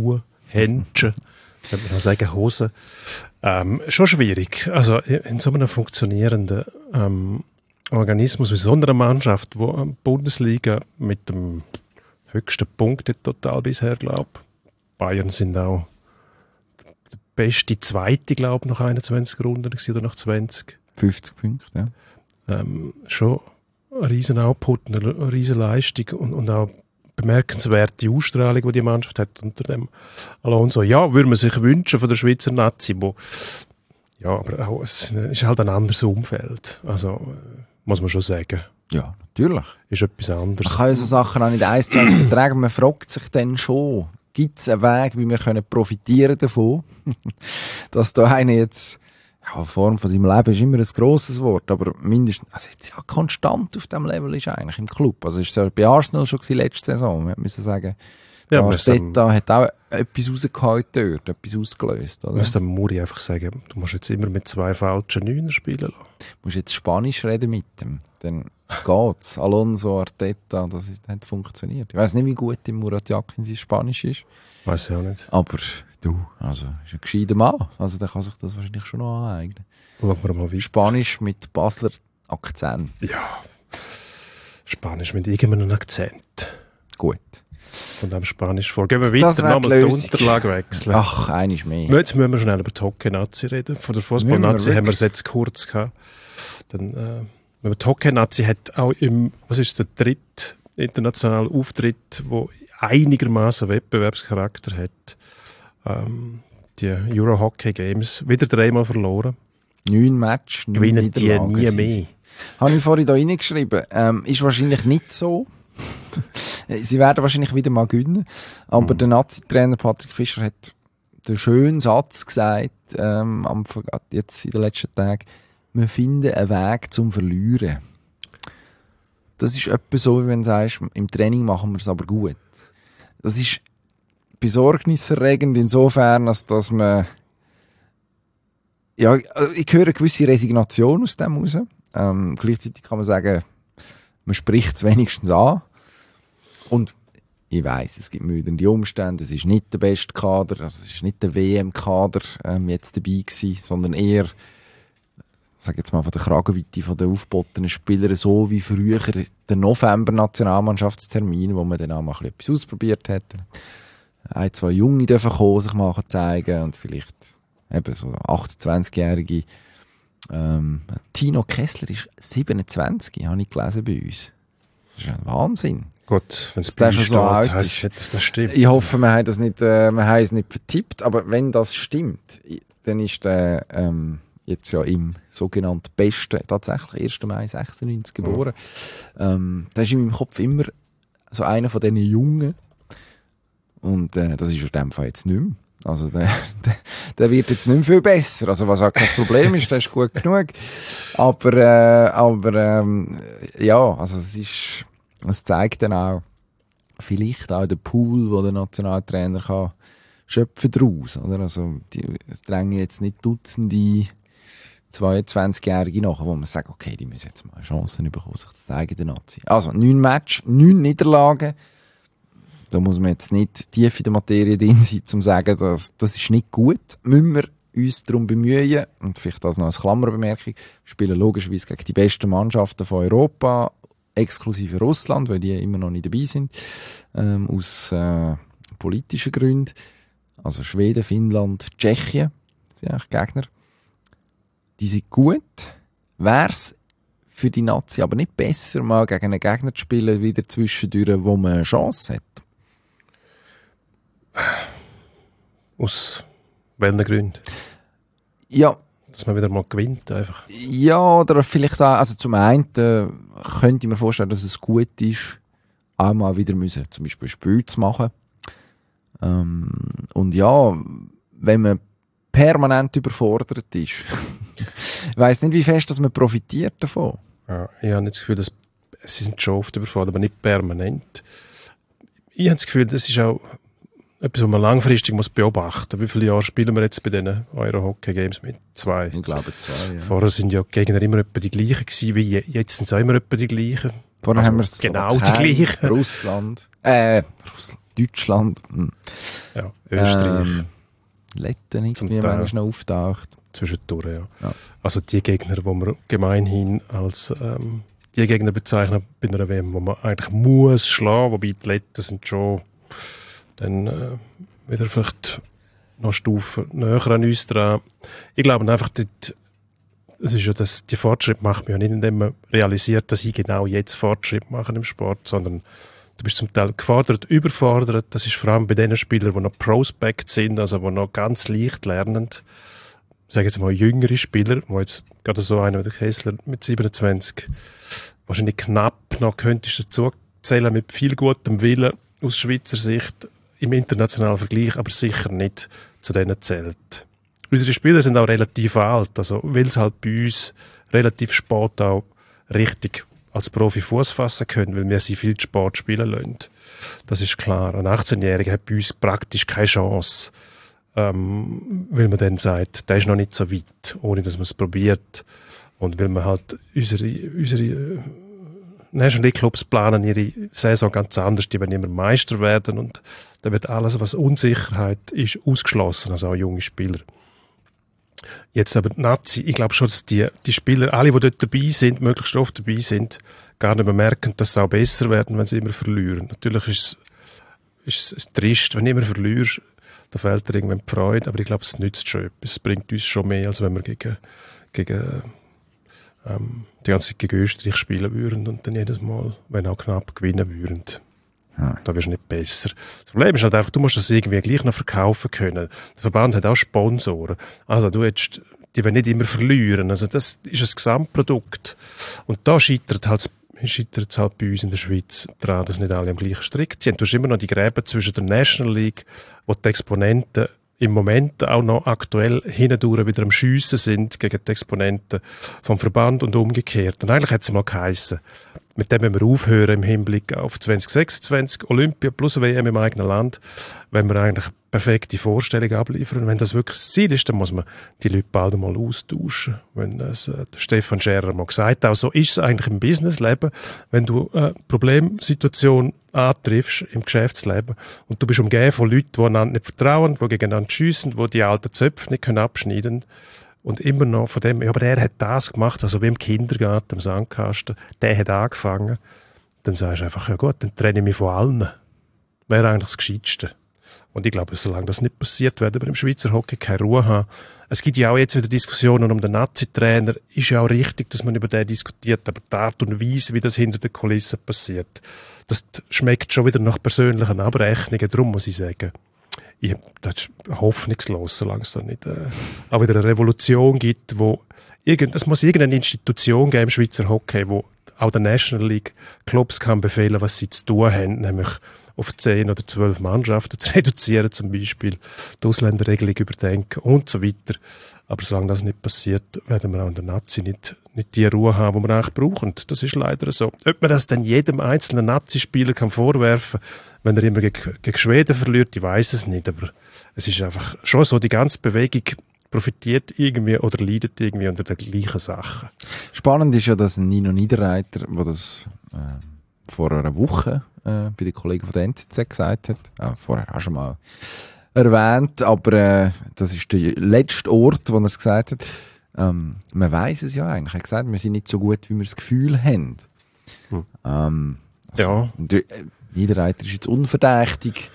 Händchen, könnte man auch sagen Hosen. Ähm, schon schwierig. Also in so einem funktionierenden ähm, Organismus wie so einer Mannschaft, wo die Bundesliga mit dem höchsten Punkt total bisher, glaube Bayern sind auch der beste Zweite, glaube ich, nach einundzwanzig Runden oder nach zwanzig. fünfzig Punkte, ja. Ähm, schon ein riesen Output, eine riesen Leistung und, und auch bemerkenswerte Ausstrahlung, die die Mannschaft hat unter dem Alonso. Ja, würde man sich wünschen von der Schweizer Nazi, wo, ja, aber auch, es ist halt ein anderes Umfeld. Also, muss man schon sagen. Ja, natürlich. Ist etwas anderes. Man kann ja so Sachen auch nicht eins zu eins übertragen. Man fragt sich dann schon, gibt es einen Weg, wie wir können profitieren davon, dass da einer jetzt, ja, Form von seinem Leben ist immer ein grosses Wort, aber mindestens, also jetzt ja konstant auf diesem Level ist eigentlich im Club. Also ist es ja bei Arsenal schon gewesen, letzte Saison. Wir müssen sagen, ja, Arteta hat auch etwas rausgehauen dort, etwas ausgelöst. Oder? Muss dann Muri einfach sagen, du musst jetzt immer mit zwei falschen Neuner spielen lassen. Du musst jetzt Spanisch reden mit ihm, dann geht's. Alonso, Arteta, das hat funktioniert. Ich weiss nicht, wie gut im Murat Yakin sein Spanisch ist. Weiß ich auch nicht. Aber du, also, ist ein gescheiter Mann. Also, der kann sich das wahrscheinlich schon noch aneignen. Schauen wir mal wie. Spanisch mit Basler Akzent. Ja. Spanisch mit irgendeinem Akzent. Gut. Von dem Spanisch vor. Gehen wir weiter, nochmal die Unterlage wechseln. Ach, einiges mehr. Jetzt müssen wir schnell über die Hockey-Nazi reden. Von der Fußball-Nazi haben wir es jetzt kurz gehabt. Dann, äh, die Hockey-Nazi hat auch im, was ist der dritte internationale Auftritt, der einigermaßen Wettbewerbscharakter hat. Ähm, die Euro-Hockey Games wieder dreimal verloren. Neun Match, neun gewinnen die nie mehr. Habe ich vorhin da reingeschrieben. Ähm, ist wahrscheinlich nicht so. Sie werden wahrscheinlich wieder mal gewinnen. Aber mhm. der Nazi-Trainer Patrick Fischer hat den schönen Satz gesagt, ähm, am, jetzt in den letzten Tagen, wir finden einen Weg zum Verlieren. Das ist etwa so, wie wenn du sagst, im Training machen wir es aber gut. Das ist besorgniserregend insofern, als dass man, ja, ich höre eine gewisse Resignation aus dem raus. Ähm, gleichzeitig kann man sagen, man spricht es wenigstens an. Und ich weiss, es gibt müde Umstände, es ist nicht der beste Kader, also es ist nicht der W M-Kader ähm, jetzt dabei gewesen, sondern eher, ich sage jetzt mal, von der Kragenweite von den aufgebotenen Spielern, so wie früher der November-Nationalmannschaftstermin, wo man dann auch mal ein bisschen etwas ausprobiert hat. Ein, zwei Junge dürfen kommen, sich mal zeigen und vielleicht eben so achtundzwanzigjährige ähm, Tino Kessler ist siebenundzwanzig, habe ich gelesen bei uns. Das ist ein Wahnsinn. Gut, wenn es bei uns so steht, heisst nicht, dass das stimmt. Ich hoffe, wir haben das nicht, äh, wir haben es nicht vertippt, aber wenn das stimmt, dann ist der ähm, jetzt ja im sogenannten Besten, tatsächlich ersten Mai sechsundneunzig geboren. Mhm. Ähm, das ist in meinem Kopf immer so einer von diesen Jungen. Und äh, das ist in dem Fall jetzt nicht mehr. Also der, der, der wird jetzt nicht mehr viel besser. Also was auch kein Problem ist, der ist gut genug. Aber, äh, aber ähm, ja, also es ist, es zeigt dann auch vielleicht auch den Pool, wo der Nationaltrainer kann schöpfen daraus. Oder? Also die, es drängen jetzt nicht Dutzende zweiundzwanzigjährige nach, wo man sagt, okay, die müssen jetzt mal Chancen bekommen, sich zu zeigen, der Nazi. Also neun Match, neun Niederlagen. Da muss man jetzt nicht tief in der Materie drin sein, um zu sagen, dass, das ist nicht gut. Müssen wir uns darum bemühen, und vielleicht das noch als Klammerbemerkung, wir spielen logischerweise gegen die besten Mannschaften von Europa, exklusive Russland, weil die immer noch nicht dabei sind, ähm, aus äh, politischen Gründen. Also Schweden, Finnland, Tschechien sind eigentlich Gegner. Die sind gut. Wär's für die Nazi aber nicht besser, mal gegen einen Gegner zu spielen, wieder zwischendurch, wo man eine Chance hat? Aus welchen Gründen? Ja. Dass man wieder mal gewinnt, einfach. Ja, oder vielleicht auch, also zum einen äh, könnte ich mir vorstellen, dass es gut ist, auch mal wieder müssen, zum Beispiel ein Spiel zu machen. Ähm, und ja, wenn man permanent überfordert ist, ich weiss nicht, wie fest dass man profitiert davon. Ja, ich habe nicht das Gefühl, dass sie sind schon oft überfordert, aber nicht permanent. Ich habe das Gefühl, das ist auch etwas, was man langfristig muss beobachten muss. Wie viele Jahre spielen wir jetzt bei diesen Euro-Hockey-Games mit? Zwei. Ich glaube zwei, ja. Vorher sind ja die Gegner immer etwa die gleichen gewesen, wie je, jetzt sind es auch immer etwa die gleichen. Vorher also haben wir genau die gleichen. Russland. Äh, Russland. Deutschland. Hm. Ja, Österreich. Ähm, Letten nicht, Zum wie Teil. manchmal noch auftaucht. Zwischendurch, ja. Ja. Also die Gegner, die man gemeinhin als ähm, die Gegner bezeichnen bei einer W M, wo man eigentlich muss schlagen, wobei die Letten sind schon dann äh, wieder vielleicht noch Stufen näher an uns dran. Ich glaube einfach, dort, es ist ja das, die Fortschritt macht man ja nicht, indem man realisiert, dass ich genau jetzt Fortschritt mache im Sport, sondern du bist zum Teil gefordert, überfordert. Das ist vor allem bei den Spielern, die noch Prospect sind, also die noch ganz leicht lernen. Ich sage jetzt mal jüngere Spieler, wo jetzt gerade so einer wie der Kessler mit siebenundzwanzig wahrscheinlich knapp noch könntest dazu zählen mit viel gutem Willen aus Schweizer Sicht im internationalen Vergleich, aber sicher nicht zu denen zählt. Unsere Spieler sind auch relativ alt, also weil sie halt bei uns relativ spät auch richtig als Profi Fuß fassen können, weil wir sie viel zu spät spielen lassen. Das ist klar. Ein achtzehnjähriger hat bei uns praktisch keine Chance, ähm, weil man dann sagt, der ist noch nicht so weit, ohne dass man es probiert. Und weil man halt unsere, unsere National League Clubs planen ihre Saison ganz anders, die werden immer Meister werden und da wird alles, was Unsicherheit ist, ausgeschlossen, also auch junge Spieler. Jetzt aber die Nazi, ich glaube schon, dass die, die Spieler, alle, die dort dabei sind, möglichst oft dabei sind, gar nicht mehr merken, dass sie auch besser werden, wenn sie immer verlieren. Natürlich ist es, ist es trist, wenn du immer verlierst, da fehlt dir irgendwann die Freude, aber ich glaube, es nützt schon etwas. Es bringt uns schon mehr, als wenn wir gegen, gegen ähm, die ganze Zeit gegen Österreich spielen würden und dann jedes Mal, wenn auch knapp, gewinnen würden. Ja. Da wirst du nicht besser. Das Problem ist halt einfach, du musst das irgendwie gleich noch verkaufen können. Der Verband hat auch Sponsoren. Also du hättest, die wollen nicht immer verlieren. Also das ist ein Gesamtprodukt. Und da scheitert halt, scheitert es halt bei uns in der Schweiz daran, dass nicht alle am gleichen Strick sind. Du hast immer noch die Gräben zwischen der National League, wo die Exponenten im Moment auch noch aktuell hindurch wieder am Schiessen sind gegen die Exponenten vom Verband und umgekehrt. Und eigentlich hat es mal geheissen, mit dem müssen wir aufhören im Hinblick auf zwanzig sechsundzwanzig, Olympia plus W M im eigenen Land, wenn wir eigentlich perfekte Vorstellungen abliefern. Und wenn das wirklich das Ziel ist, dann muss man die Leute bald einmal austauschen. Wenn das äh, der Stefan Scherer mal gesagt hat, auch so ist es eigentlich im Businessleben, wenn du eine Problemsituation antriffst im Geschäftsleben und du bist umgeben von Leuten, die einander nicht vertrauen, die gegeneinander schiessen, die die alten Zöpfe nicht abschneiden können. Und immer noch von dem, ja, aber der hat das gemacht, also wie im Kindergarten, im Sandkasten, der hat angefangen. Dann sagst du einfach, ja gut, dann trenne ich mich von allen. Wäre eigentlich das Gescheitste. Und ich glaube, solange das nicht passiert, werden wir im Schweizer Hockey keine Ruhe haben. Es gibt ja auch jetzt wieder Diskussionen um den Nazi-Trainer. Ist ja auch richtig, dass man über den diskutiert, aber die Art und Weise, wie das hinter den Kulissen passiert, das schmeckt schon wieder nach persönlichen Abrechnungen. Darum muss ich sagen, ich, das ist hoffnungslos, solange es da nicht äh, auch wieder eine Revolution gibt, wo irgend, es muss irgendeine Institution geben im Schweizer Hockey, wo auch der National League Clubs kann befehlen, was sie zu tun haben, nämlich auf zehn oder zwölf Mannschaften zu reduzieren, zum Beispiel die Ausländerregelung überdenken und so weiter. Aber solange das nicht passiert, werden wir auch in der Nazi nicht, nicht die Ruhe haben, die wir eigentlich brauchen. Das ist leider so. Ob man das dann jedem einzelnen Nazi-Spieler kann vorwerfen, wenn er immer gegen, gegen Schweden verliert, ich weiß es nicht. Aber es ist einfach schon so, die ganze Bewegung profitiert irgendwie oder leidet irgendwie unter den gleichen Sachen. Spannend ist ja, dass Nino Niederreiter, der das äh, vor einer Woche äh, bei den Kollegen von der N Z Z gesagt hat, äh, vorher auch schon mal erwähnt, aber äh, das ist der letzte Ort, wo er es gesagt hat. Ähm, man weiss es ja eigentlich. Er hat gesagt, wir sind nicht so gut, wie wir das Gefühl haben. Hm. Ähm, also, ja. Und, äh, Niederreiter ist jetzt unverdächtig,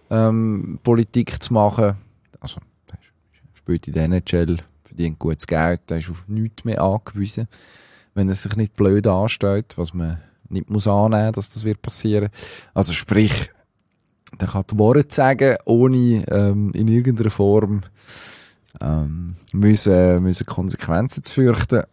ähm, Politik zu machen. Also, er spielt in der N H L, verdient gutes Geld, er ist auf nichts mehr angewiesen, wenn er sich nicht blöd anstellt, was man nicht muss annehmen, dass das wird passieren. Also sprich, der kann die Worte sagen, ohne ähm, in irgendeiner Form ähm, müssen, müssen Konsequenzen zu fürchten.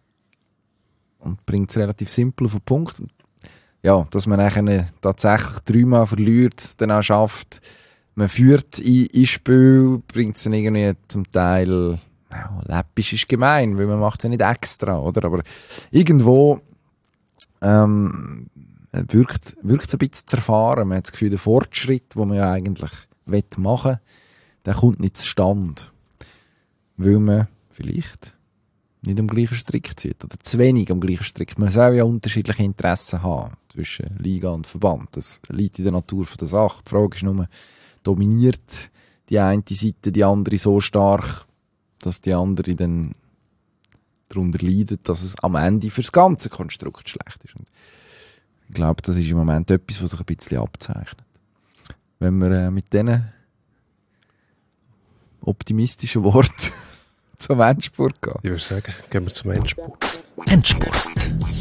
Und bringt es relativ simpel auf den Punkt. Ja, dass man nachher tatsächlich dreimal verliert, dann auch schafft, man führt in, in Spiel, bringt es dann irgendwie zum Teil, ja, läppisch ist gemein, weil man macht es ja nicht extra, oder? Aber irgendwo ähm, wirkt, wirkt es ein bisschen zu erfahren. Man hat das Gefühl, der Fortschritt, den man ja eigentlich machen will, der kommt nicht zustande. Weil man vielleicht nicht am gleichen Strick zieht oder zu wenig am gleichen Strick. Man soll ja unterschiedliche Interessen haben zwischen Liga und Verband. Das liegt in der Natur von der Sache. Die Frage ist nur, dominiert die eine Seite die andere so stark, dass die andere dann darunter leidet, dass es am Ende für das ganze Konstrukt schlecht ist. Und ich glaube, das ist im Moment etwas, was sich ein bisschen abzeichnet. Wenn wir äh, mit diesen optimistischen Worten zum Endspurt gehen. Ich würde sagen, gehen wir zum Endspurt. Endspurt.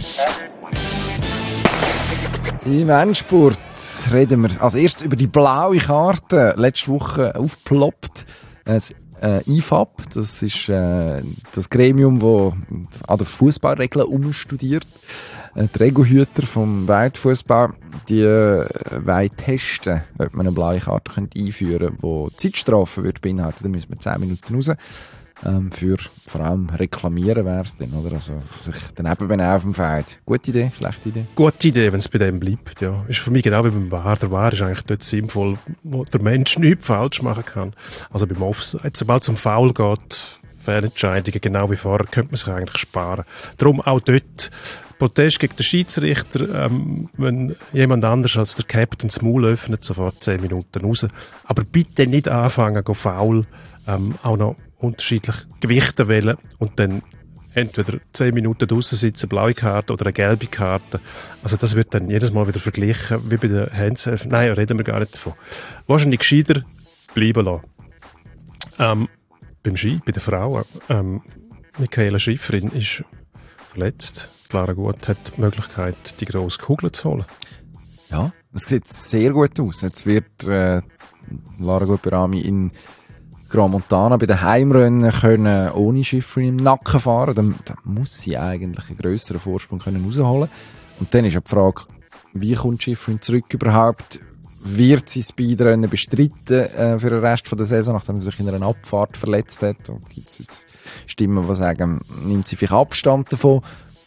Im Endspurt reden wir als erstes über die blaue Karte. Letzte Woche aufgeploppt. Das äh, I F A B, das ist äh, das Gremium, das an den Fußballregeln umstudiert. Äh, die Regelhüter vom Weltfußball, die äh, wollen testen, ob man eine blaue Karte könnte einführen könnte, die Zeitstrafe würde beinhalten. Da müssen wir zehn Minuten raus. Ähm, für vor allem reklamieren wäre es dann, oder? Also, sich daneben benehmen auf dem Feld. Gute Idee, schlechte Idee? Gute Idee, wenn es bei dem bleibt, ja. Ist für mich genau wie beim V A R. Der V A R ist eigentlich dort sinnvoll, wo der Mensch nichts falsch machen kann. Also beim Offside, sobald es um Foul geht, Fehlentscheidungen, genau wie vorher, könnte man sich eigentlich sparen. Darum auch dort Protest gegen den Schiedsrichter, ähm, wenn jemand anders als der Captain das Maul öffnet, sofort zehn Minuten raus. Aber bitte nicht anfangen, go Foul, ähm, auch noch unterschiedlich Gewichte wählen und dann entweder zehn Minuten draussen sitzen, blaue Karte oder eine gelbe Karte. Also das wird dann jedes Mal wieder verglichen, wie bei den Hands. Nein, reden wir gar nicht davon. Wahrscheinlich gescheiter bleiben lassen. Ähm, beim Ski, bei der Frau, ähm, Michaela Schifrin ist verletzt. Clara Gut hat die Möglichkeit, die grosse Kugel zu holen. Ja, es sieht sehr gut aus. Jetzt wird äh, Lara Gut-Berami in Grand Montana bei den Heimrennen können ohne Schifrin im Nacken fahren. Dann, dann muss sie eigentlich einen grösseren Vorsprung können rausholen. Und dann ist ja die Frage, wie kommt Schifrin zurück überhaupt? Wird sie Speedrennen bestreiten äh, für den Rest von der Saison, nachdem sie sich in einer Abfahrt verletzt hat? Da gibt es jetzt Stimmen, die sagen, nimmt sie vielleicht Abstand davon.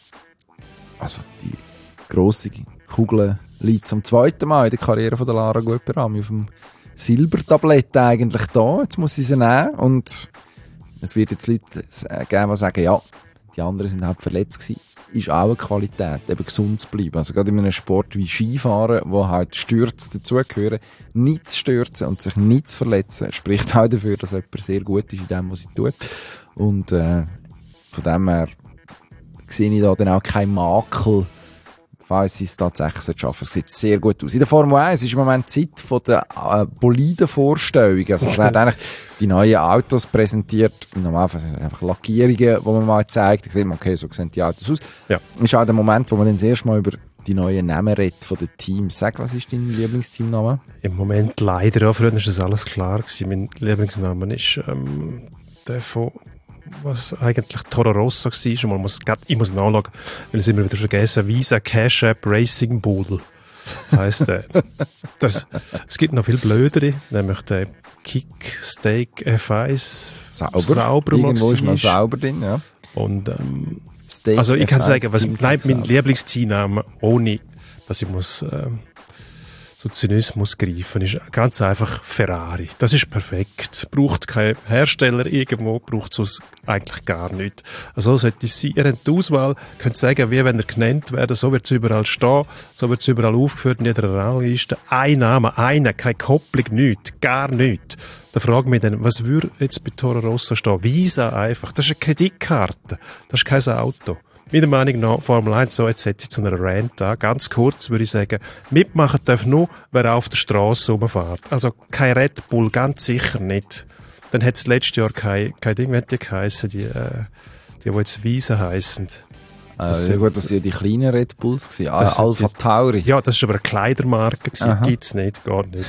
Also die grosse Kugel liegt zum zweiten Mal in der Karriere von der Lara Gut-Berami auf dem Silbertablett eigentlich da. Jetzt muss sie sie nehmen und es wird jetzt Leute geben, die sagen, ja, die anderen sind halt verletzt gewesen. Ist auch eine Qualität, eben gesund zu bleiben. Also gerade in einem Sport wie Skifahren, wo halt Stürze dazugehören, nicht zu stürzen und sich nicht zu verletzen, spricht auch dafür, dass jemand sehr gut ist in dem, was sie tut. Und äh, von dem her sehe ich da dann auch keinen Makel, falls sie es tatsächlich schaffen. Es sieht sehr gut aus. In der Formel eins ist im Moment Zeit von der äh, Bolidenvorstellung. Also es werden eigentlich die neuen Autos präsentiert. Im Normalfall sind es einfach Lackierungen, die man mal zeigt. Da sieht man, okay, so sehen die Autos aus. Ja. Ist auch der Moment, wo man dann das erste Mal über die neuen Namen redet von den Teams. Sag, was ist dein Lieblingsteamname? Im Moment leider, ja, früher ist das alles klar gewesen. Mein Lieblingsname ist ähm, der von was eigentlich Toro Rosso war. Man muss, ich muss nachschauen, weil ich es immer wieder vergessen. Visa Cash App Racing Bull heisst der. Das, es gibt noch viel blödere, nämlich der Kick Steak F eins. Sauber. Sauber Irgendwo ist noch sauber drin, ja. Und, ähm, Steak also ich F kann eins sagen, was Team bleibt mein sauber. Lieblingsteamname, ohne dass ich muss, ähm, so Zynismus greifen, ist ganz einfach Ferrari. Das ist perfekt. Braucht kein Hersteller irgendwo, braucht es eigentlich gar nicht. Also sollte es sein. Ihr habt die Auswahl, könnt sagen, wie wenn er genannt werden, so wird es überall stehen, so wird es überall aufgeführt in jeder Rangliste. Ein Name, einer, keine Kopplung, nichts, gar nichts. Da frage ich mich dann, was würde jetzt bei Toro Rosso stehen? Visa einfach. Das ist eine Kreditkarte. Das ist kein Auto. Meiner Meinung nach, Formel eins, so, jetzt hätte ich zu einer Rant an. Ganz kurz würde ich sagen, mitmachen darf nur, wer auf der Straße rumfährt. Also kein Red Bull, ganz sicher nicht. Dann hat es letztes Jahr kein, kein Ding, wie die geheissen, die, äh, die, die jetzt Visa heissen. Das äh, ja gut, das sind ja die kleinen Red Bulls gewesen. Das Alpha die, Tauri. Ja, das ist aber eine Kleidermarke gewesen. Gibt's nicht, gar nicht.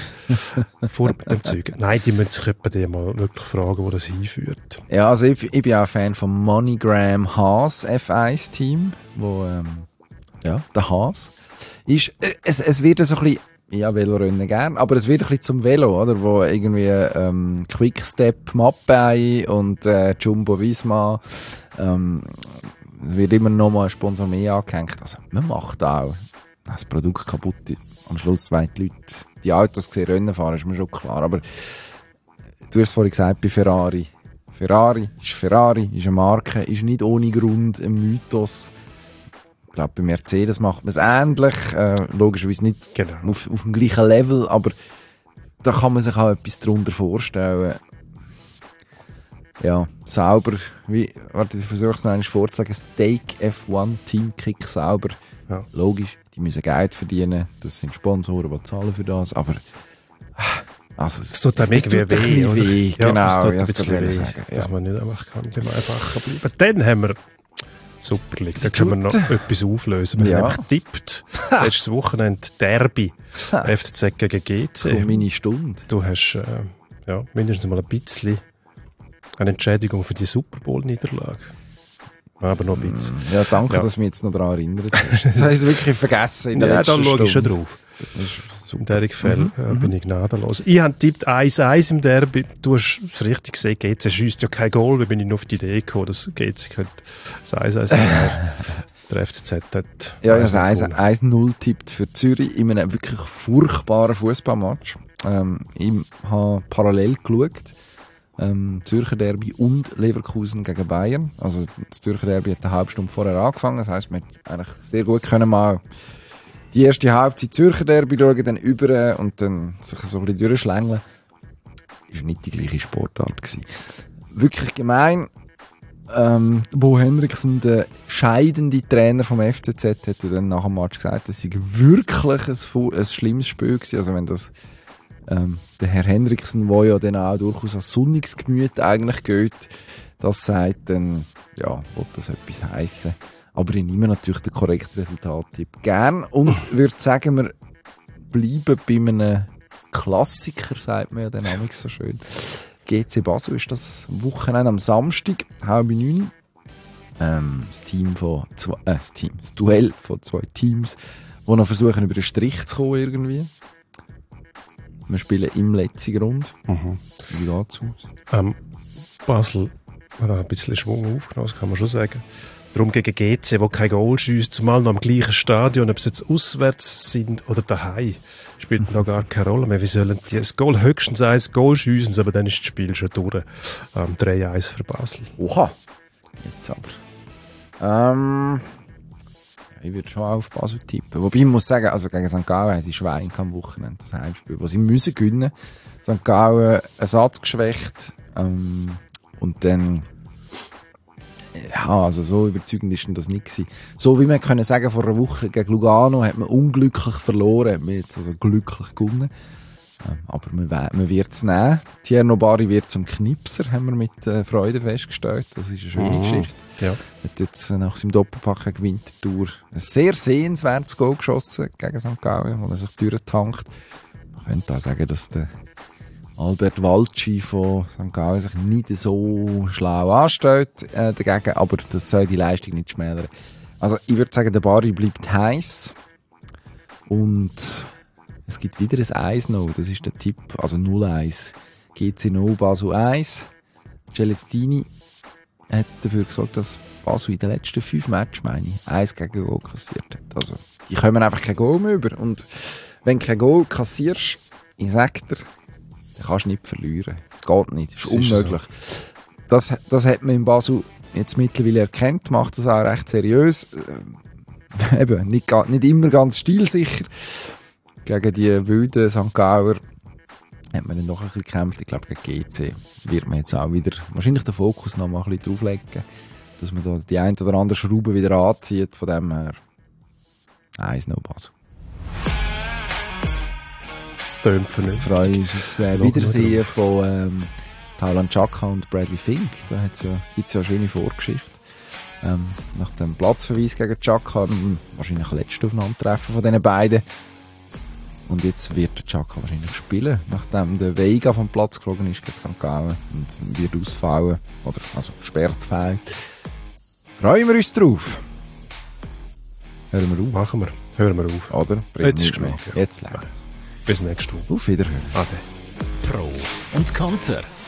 Vor dem Zeug. Nein, die müssen sich etwa die mal wirklich fragen, wo das hinführt. Ja, also ich, ich bin auch Fan vom MoneyGram Haas F eins Team, wo, ähm, ja, der Haas ist, äh, es, es wird so ein bisschen, ja, Velorennen gern, aber es wird ein bisschen zum Velo, oder, wo irgendwie, ähm, Quickstep, Mapei und, äh, Jumbo Visma, ähm, es wird immer noch mal ein Sponsor mehr angehängt. Also, man macht auch das Produkt kaputt. Am Schluss wollen die Leute die Autos sehen, Rennen fahren, ist mir schon klar. Aber du hast vorhin gesagt, bei Ferrari, Ferrari ist Ferrari, ist eine Marke, ist nicht ohne Grund ein Mythos. Ich glaube, bei Mercedes macht man es ähnlich, äh, logischerweise nicht Genau. auf, auf dem gleichen Level, aber da kann man sich auch etwas darunter vorstellen. Ja, sauber, wie, warte, ich versuche es noch einmal vorzulegen, Stake F eins Teamkick sauber. Ja. Logisch, die müssen Geld verdienen, das sind Sponsoren, die zahlen für das, aber also, Es tut einem es irgendwie tut ein weh, bisschen oder? weh, Ja, genau, es tut ja, ein das bisschen kann ich weh, sagen, ja. dass man nicht einfach kann beim Einfachen bleiben. Dann haben wir Super League. Da können wir noch etwas auflösen. Wir Ja. haben nämlich getippt. Letztes Wochenende Derby. F C Z gegen G So C. meine Stunde. Du hast äh, ja, mindestens mal ein bisschen eine Entschädigung für die Super Bowl-Niederlage. Aber noch ein bisschen. Ja, danke, Ja. dass du mich jetzt noch daran erinnert hast. Das habe ich wirklich vergessen in der Ja, letzten da schaue ich schon Stunde. drauf. Das ist In super. diesem Fall äh, bin ich gnadenlos. Ich habe tippt eins eins im Derby. Du hast es richtig gesehen, G C schiesst ja kein Goal. Wie bin ich noch auf die Idee gekommen, dass G C könnte das eins eins machen. Der F C Z hat Ja, ich eins habe null. eins null tippt für Zürich in einem wirklich furchtbaren Fußballmatch. Ähm, ich habe parallel geschaut. Ähm, Zürcher Derby und Leverkusen gegen Bayern. Also das Zürcher Derby hat eine halbe Stunde vorher angefangen. Das heisst, man hätte eigentlich sehr gut können mal die erste Halbzeit Zürcher Derby schauen, dann über und dann sich so ein bisschen durchschlängeln. Ist nicht die gleiche Sportart gewesen. Wirklich gemein. Ähm, Bo Henriksen, der scheidende Trainer vom F C Z, hat dann nach dem Match gesagt, das sei wirklich ein, fu- ein schlimmes Spiel gewesen. Also wenn das ähm, der Herr Henriksen, der ja dann auch durchaus als sonniges Gemüt eigentlich geht, das sagt, dann ja, will das etwas heissen. Aber ich nehme natürlich den korrekten Resultattipp gern und würde sagen, wir bleiben bei einem Klassiker, sagt man ja dann auch so schön. G C Basel ist das Wochenende am Samstag, halb neun. Ähm, das Team von zwei, äh, das Team, das Duell von zwei Teams, die noch versuchen, über den Strich zu kommen irgendwie. Wir spielen im letzten Grund. Mhm. Wie geht's aus? Ähm, Basel hat auch ein bisschen Schwung aufgenommen, das kann man schon sagen. Darum gegen G C, wo kein Goal schiesst, zumal noch am gleichen Stadion, ob sie jetzt auswärts sind oder daheim, spielt noch gar keine Rolle mehr. Wie sollen die das Goal höchstens ein Goal schiessen, aber dann ist das Spiel schon durch. Ähm, drei eins für Basel. Oha! Jetzt aber. Ähm, ich würde schon auf Basel tippen. Wobei ich muss sagen, also gegen Sankt Gallen haben sie Schwein am Wochenende, das Heimspiel, wo sie müssen gewinnen. Sankt Gallen ersatzgeschwächt, ähm, und dann, ja, also so überzeugend ist denn das nicht gewesen. So wie man können sagen, vor einer Woche gegen Lugano hat man unglücklich verloren, hat man jetzt also glücklich gewonnen. Ähm, aber man, we- man wird es nehmen. Tierno Bari wird zum Knipser, haben wir mit äh, Freude festgestellt. Das ist eine schöne Mhm. Geschichte. Ja. Hat jetzt äh, nach seinem Doppelpack gegen Winterthur ein sehr sehenswertes Goal geschossen gegen Sankt Gallen, wo er sich durchtankt. Man könnte auch sagen, dass der Albert Walci von Sankt Gallen sich nicht so schlau anstellt äh, dagegen, aber das soll die Leistung nicht schmälern. Also ich würde sagen, der Bari bleibt heiß und es gibt wieder ein eins noch, das ist der Tipp, also null eins. G C null, Basel eins. Celestini hat dafür gesorgt, dass Basel in den letzten fünf Matches, meine ich, eins gegen Goal kassiert hat. Also, die kommen einfach kein Goal mehr über. Und wenn du kein Goal kassierst, ich sag dir, dann kannst du nicht verlieren. Das geht nicht, das ist Das ist unmöglich. Das, das hat man in Basel jetzt mittlerweile erkannt, macht das auch recht seriös. Äh, eben, nicht, ga- nicht immer ganz stilsicher. Gegen die wilden Sankt Gauer hat man dann noch ein bisschen gekämpft. Ich glaube, gegen G C wird man jetzt auch wieder wahrscheinlich den Fokus noch mal ein bisschen drauflegen, dass man da die ein oder andere Schraube wieder anzieht. Von dem her eins null Basel. Tönt vernünftig. Ich freue mich auf das äh, Schauen wir Wiedersehen drauf. von ähm, Paulan Chaka und Bradley Fink. Da hat's ja, gibt's ja eine schöne Vorgeschichte. Ähm, nach dem Platzverweis gegen Chaka, ähm, wahrscheinlich letzte Aufeinandertreffen von diesen beiden. Und jetzt wird der Chaka wahrscheinlich spielen, nachdem der Veiga vom Platz geflogen ist gegen Sankt Gallen und wird ausfallen, oder also gesperrt fehlt. Freuen wir uns drauf. Hören wir auf, Machen wir. Hören wir auf. oder? Bringt Jetzt ist nichts mehr. genug, ja. Jetzt läuft's. Bis nächste Woche. Auf Wiederhören. Ade. Pro und Konter.